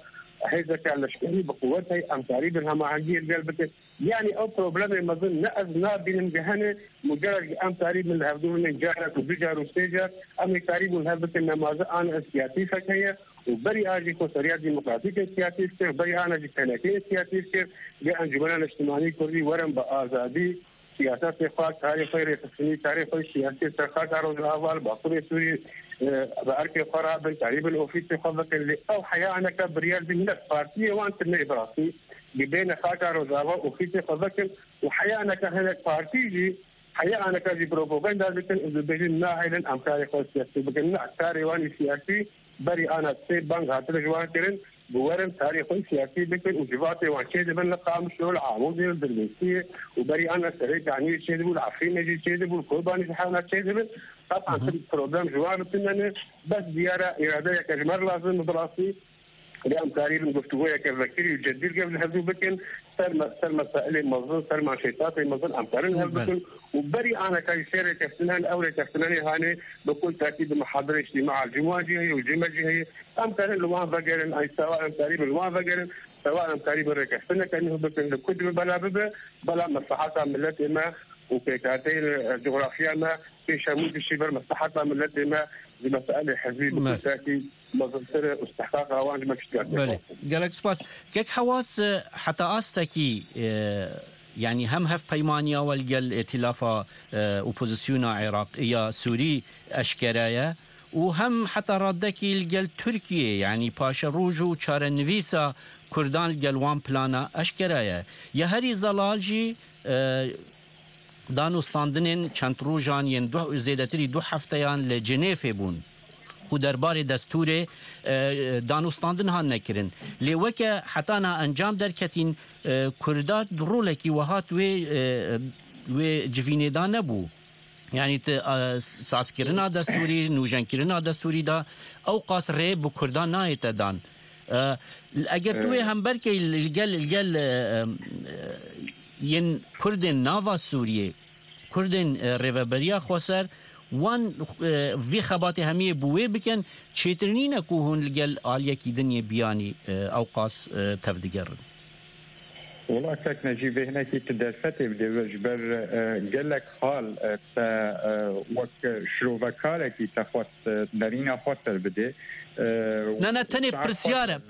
Speaker 21: هذا كان لشكري بقوتها أم تقريبا هم عندي القلب يعني أو بروبلم ما ظن نأذنا بين جهنة مجرد أم تقريبا من هذول من جهة وبجار وسجار أم تقريبا من هذا النماذج أنا سياسي فكية وبري أجي كسرية ديمقراطية سياسية كير بري أنا جي كنكية سياسية كير جاء جماعة الاجتماعي كردي ورم بآزادي سياسات إخوات تاريخ رسمي تاريخ سياسي ترخاص عروض الأول باطل سوري بأركي قرابة تقريبا الأوفيسي خلق اللي أو حياة أنا كبريال دي من بارتية وانت النيبراسي بين خاطر وزاوة وفيتي خذكر وحياة أنا كهناك بارتيجي حياة أنا كذي بروباغندا لكن إذا بيجين ناهلا أمكاري خاص سياسي بكن نعتاري واني سياسي بري أنا سيد بانك هاتل جوان كرن بورن تاريخ سياسي بكن وجباتي وانشيد من لقام شغل عمودي الدربيسية وبري أنا سريت عني شيء بقول عفرين يجي شيء بقول كوباني سحنا شيء بقول طبعا في البروجرام جوان بتنن بس زيارة إرادة كجمر لازم دراسي اليوم تقريبا قفتوها كذكري وجديد قبل هذو بكن صار مسائل مظن صار معشيتات مظن أمثال هذا بكن وبري أنا كيسير كفتنان أو كفتناني هاني بكل تأكيد محاضرة اجتماع الجمعة جهة والجمعة جهة أمثال الوان فجرن أي سواء تقريبا الوان فجرن سواء تقريبا كفتنا كأنه بكن الكتب بلا مصلحات ملت ما وكيكاتين الجغرافيا ما في شمول الشبر مصلحات ملت ما بمسألة حزبية بكل مظلسر استحقاق اوان ما
Speaker 6: بله قالك سباس كيك حواس حتى استكي يعني هم هف بيمانيا والجل ائتلافا اوبوزيسيونا عراقية سوري اشكرايا وهم حتى ردكي الجل تركيا يعني باشا روجو چار نويسا كردان الجلوان بلانا اشكرايا يا هري زلالجي دانوستاندنين چند روجان ين دو زيادتري دو هفتيان لجنيف بون و دربار دستور دانوستاندن ها نکرن لیوکه حتی نا انجام درکتین کردات رولکی وهات و جوینیدان نبو يعني ساسكرنا دستوري نوجنكرنا دستوري دا او قاس ريب بكردان نايت دان اگر توي هم بركي الجل ين كردن نافا سوريا كردن ريفابريا خوسر وان في خباتي همية بوي بكن تشيترنين كوهن لقل آلية كي دنيا بياني أوقاس تفدقرن
Speaker 20: والله كاك نجيب هنا كي تدرفتي بدي جبر قال لك حال وك شروفكالة كي تخوت نارينا خوتر بدي
Speaker 6: نانا تاني برسيارة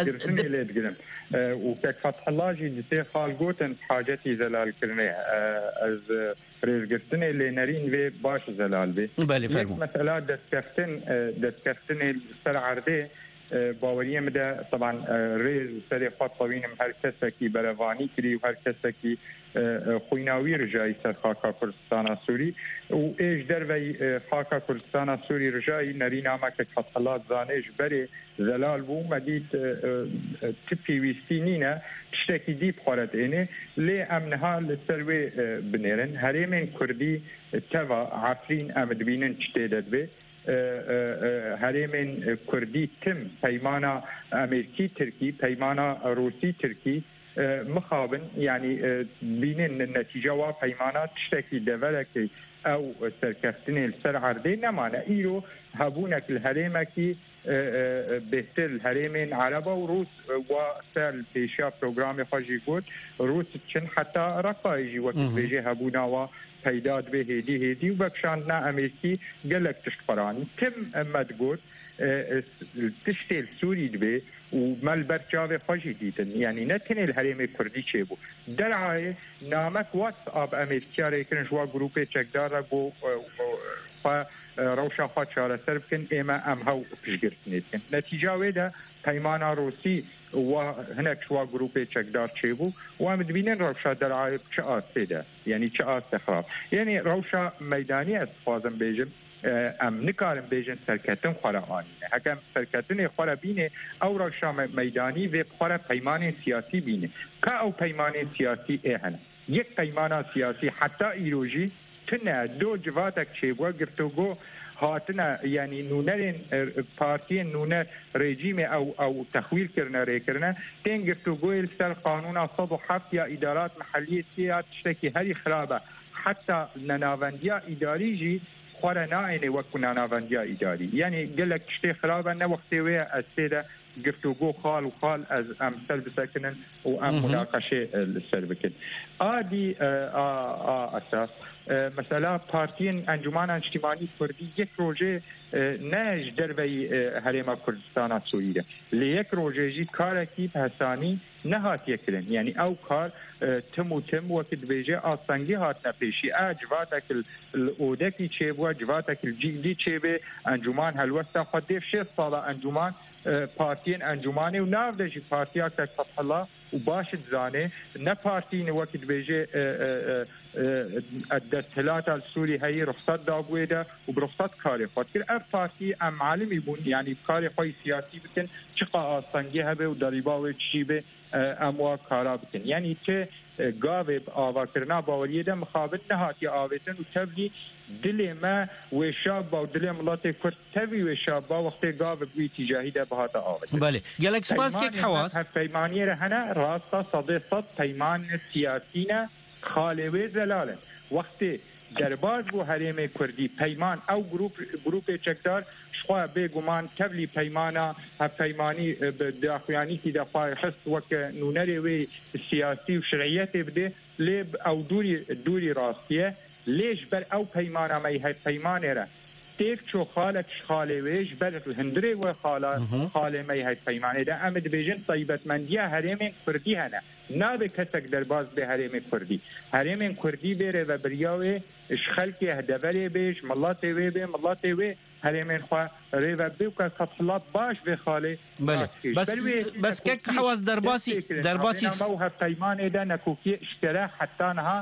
Speaker 20: وكاك فتح الله جي دي خال قوتن حاجتي زلال كرنيه از ريزقرتني اللي نارين في باش زلال بي مثلا دستكفتن السرعة دي باوريه مدى طبعا ريز سري خط طويل من هر كسكي بلواني كري وهر كسكي خويناوي رجاي سر خاكا كردستان سوري وايش دربي خاكا كردستان سوري رجاي نارينا ماك فتح الله زانيش بري زلال بو مديت تبي ويستينينا تشتكي دي بخورت اني لي امنها للسروي بنيرن هريمن كردي توا عفرين امد بينن تشتيدت بي هرمن کردی تم پیمانا امریکی ترکی پیمانا روسی ترکی مخابن يعني بين النتيجة وبيمانات تشتكي دولك أو سركفتني السر عردي نمانا إيرو هابونك الهريمكي بهتر الهريمين عربا وروس وسال بيشا بروغرامي خاجي قد روس تشن حتى رقايجي وقت بيجي هابونا و پیداد به هدی وبكشاننا امریکی گلک تشفرانی تم مدگود تشتیل سوری دبی و مال برچاوی خوشی دیدن یعنی نتنی الهریم کردی چه بو درعای نامک واتس آب امریکا ریکن جوا گروپ چکدار بو روشا خواهد شاره سر بکن ایما ام هاو پشگرتنید کن نتیجه ویده پیمانا روسی و هناك شوا جروبي تشكدار تشيبو ومدبينين روشا درعايب چه آسته يعني چه آسته خراب يعني روشا ميداني استفازم بيجم ام نكارم بيجن سركتن خورا آنينه هكام سركتن خورا بينه او روشا ميداني و خورا پیمان سياسي بينه که او پیمان سياسي اهنه یک پیمان سياسي حتى ایروجی تنه دو جواتك چيبوا گرتوگو هاتنا يعني نونر بارتي نونر ريجيم او تخويل كرنا ريكرنا تنقفتو قويل سال قانون صدحات يا ادارات محليه سيات تشتكي هذه خرابه حتى ننافنديا اداري جي خورنا وكنا نافنديا اداري يعني قال لك تشتي خرابه انه وقتي السيده قفتو قو خال وخال از امثال بسكنن وام مناقشه السربكن ادي اساس مثلا پارتین انجمن اجتماعی کردی یک روزه نج دربی هرم کردستان سوریه لیک روزه جی کار کی حسانی نهات یکرن یعنی او کار تم وقت بیجه آسانگی هات نپیشی اجواتک الاودکی چه بو اجواتک الجدی چه به انجمن هلوستا خدیف 6 سال انجمن پارتین انجمنی و ناو دجی پارتیا که فتح الله وباشد زانه نه پارتین وقت بیجه الدستهلات السوري هي رخصت دابويدا وبرخصت كاري خاطر اف بارتي ام عالم يبون يعني كاري خوي سياسي بكن چقا آسانگي هبه و دريباوي چيبه اموا كارا بكن يعني ته گاوه آوا کرنا باوریه ده مخابط نهاتی آویتن و تبلی دل ما و شاب و دل ملات کرد تبی و شاب وقتی گاوه بوی تجاهی ده بهاتا آویتن
Speaker 6: بله گلک سپاس که حواس
Speaker 20: پیمانی رهنه راستا صدیصد پیمان سیاسینه خالوی زلاله وقتی درباز بو حریم کردی پیمان او گروپ چکدار شخوا بگمان تبلی پیمانا پیمانی داخویانی کی دفاع حس وک نونری وی سیاسی و شرعیت بده لیب او دوری راستیه لیش بر او پیمانا می های پیمانه را تیف چو خالک خالویش بر هندری و خاله می های پیمانه ده امد بیجن طیبت مندیه حریم کردی هنه نابه کسک درباز به حریم کردی بره و بریاوه اشخلکی هدوری بیش ملاتی وی به ملاتی وی حریم خواه ری و بیو که فتحلا باش به خاله
Speaker 6: بله بس که حواس درباسی
Speaker 20: موها پیمانه ده نکوکی اشتره حتی نها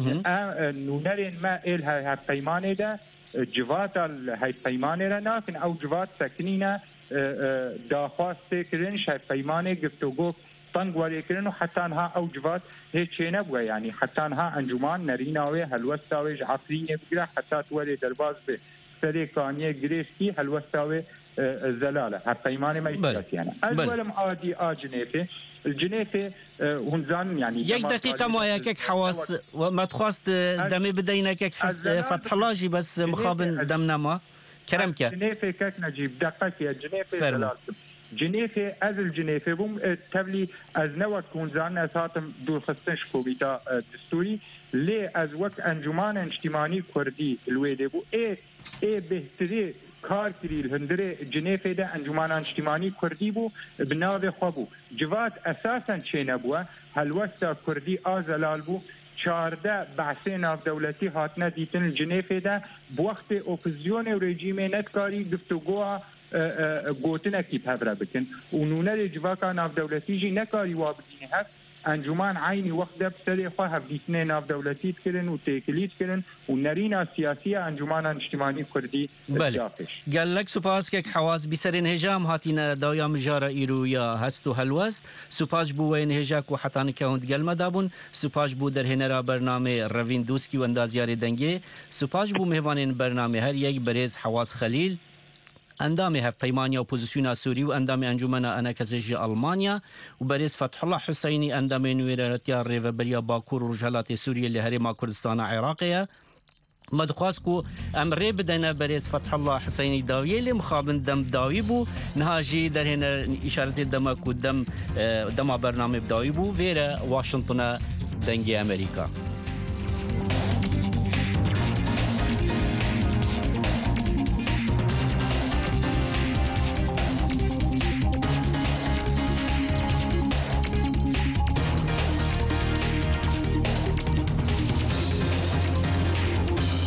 Speaker 20: نونرین ما ایل ها پیمانه ده جوات های پیمانه را ناکن او جوات سکنینه داخواست کرنش های پیمانه گفتگو طنق ولكن حتى انها اوجبات هيك نبغى يعني حتى انها انجمان نريناوي هلوستاوي عفرين بقرا حتى تولي درباز بسريكانيه جريسكي هلوستاوي زلاله هالبيمانه ما يتكات يعني الولم عادي جنيفه الجنيفه هنزان يعني
Speaker 6: یک دقيقه ما ياك حواس وما تخواست دمي بدينك فتح الله جي بس مخابن دمنا ما كرمك
Speaker 20: جنيفه كك نجيب دقك يا جنيفه زلاله جنيفه از الجنيفه بوم تبلي از نوت كونزان اساتم دور خستنش كوبيتا دستوري لي از وقت انجمان اجتماعي كردي الويده بو اي بهتري كارتري الهندري جنيفه ده انجمان اجتماعي كردي بو بناوي خبو جوات اساسا چينبوا هلوستا كردي ازلال بو 14 بحثين اف دولتي هاتنا ديتن الجنيفه ده بوقت اوبوزيون و رژیم نتکاری گفتگو گوتنه کی پبره بکن و نونه جواکا ناف دولتی جی نکاری وابدینه هست انجمان عینی وقت ده بسری خواه هفدیتنه ناف دولتی تکرن و تکلیت کرن و نرین سیاسی انجمان اجتماعی کردی
Speaker 6: جافش قال لك سپاس که حواس بسرین هجام هاتینا دایام جارا ایرو یا هستو هلوست سپاس بو وین هجاک و حتانی که هند گلمه دابون سپاس بو در هنرا برنامه روین دوسکی و اندازیار دنگه سپاس بو مهوانین برنامه هر یک بریز حواس خلیل اندام هفپیمانی اپوزیسیون سوری و اندام انجمن انکزج آلمانیا و بریز فتح الله حسینی اندام نویرتیا ریوبریا باکور و رجالات سوریه لهرما کردستان عراقیه مدخواست کو امر بدنا بريز فتح الله حسيني داويه اللي مخابن دم داوي بو نهاجي در هنا اشاره دم کو دم برنامج داوي بو فيرا واشنطن دنگي امريكا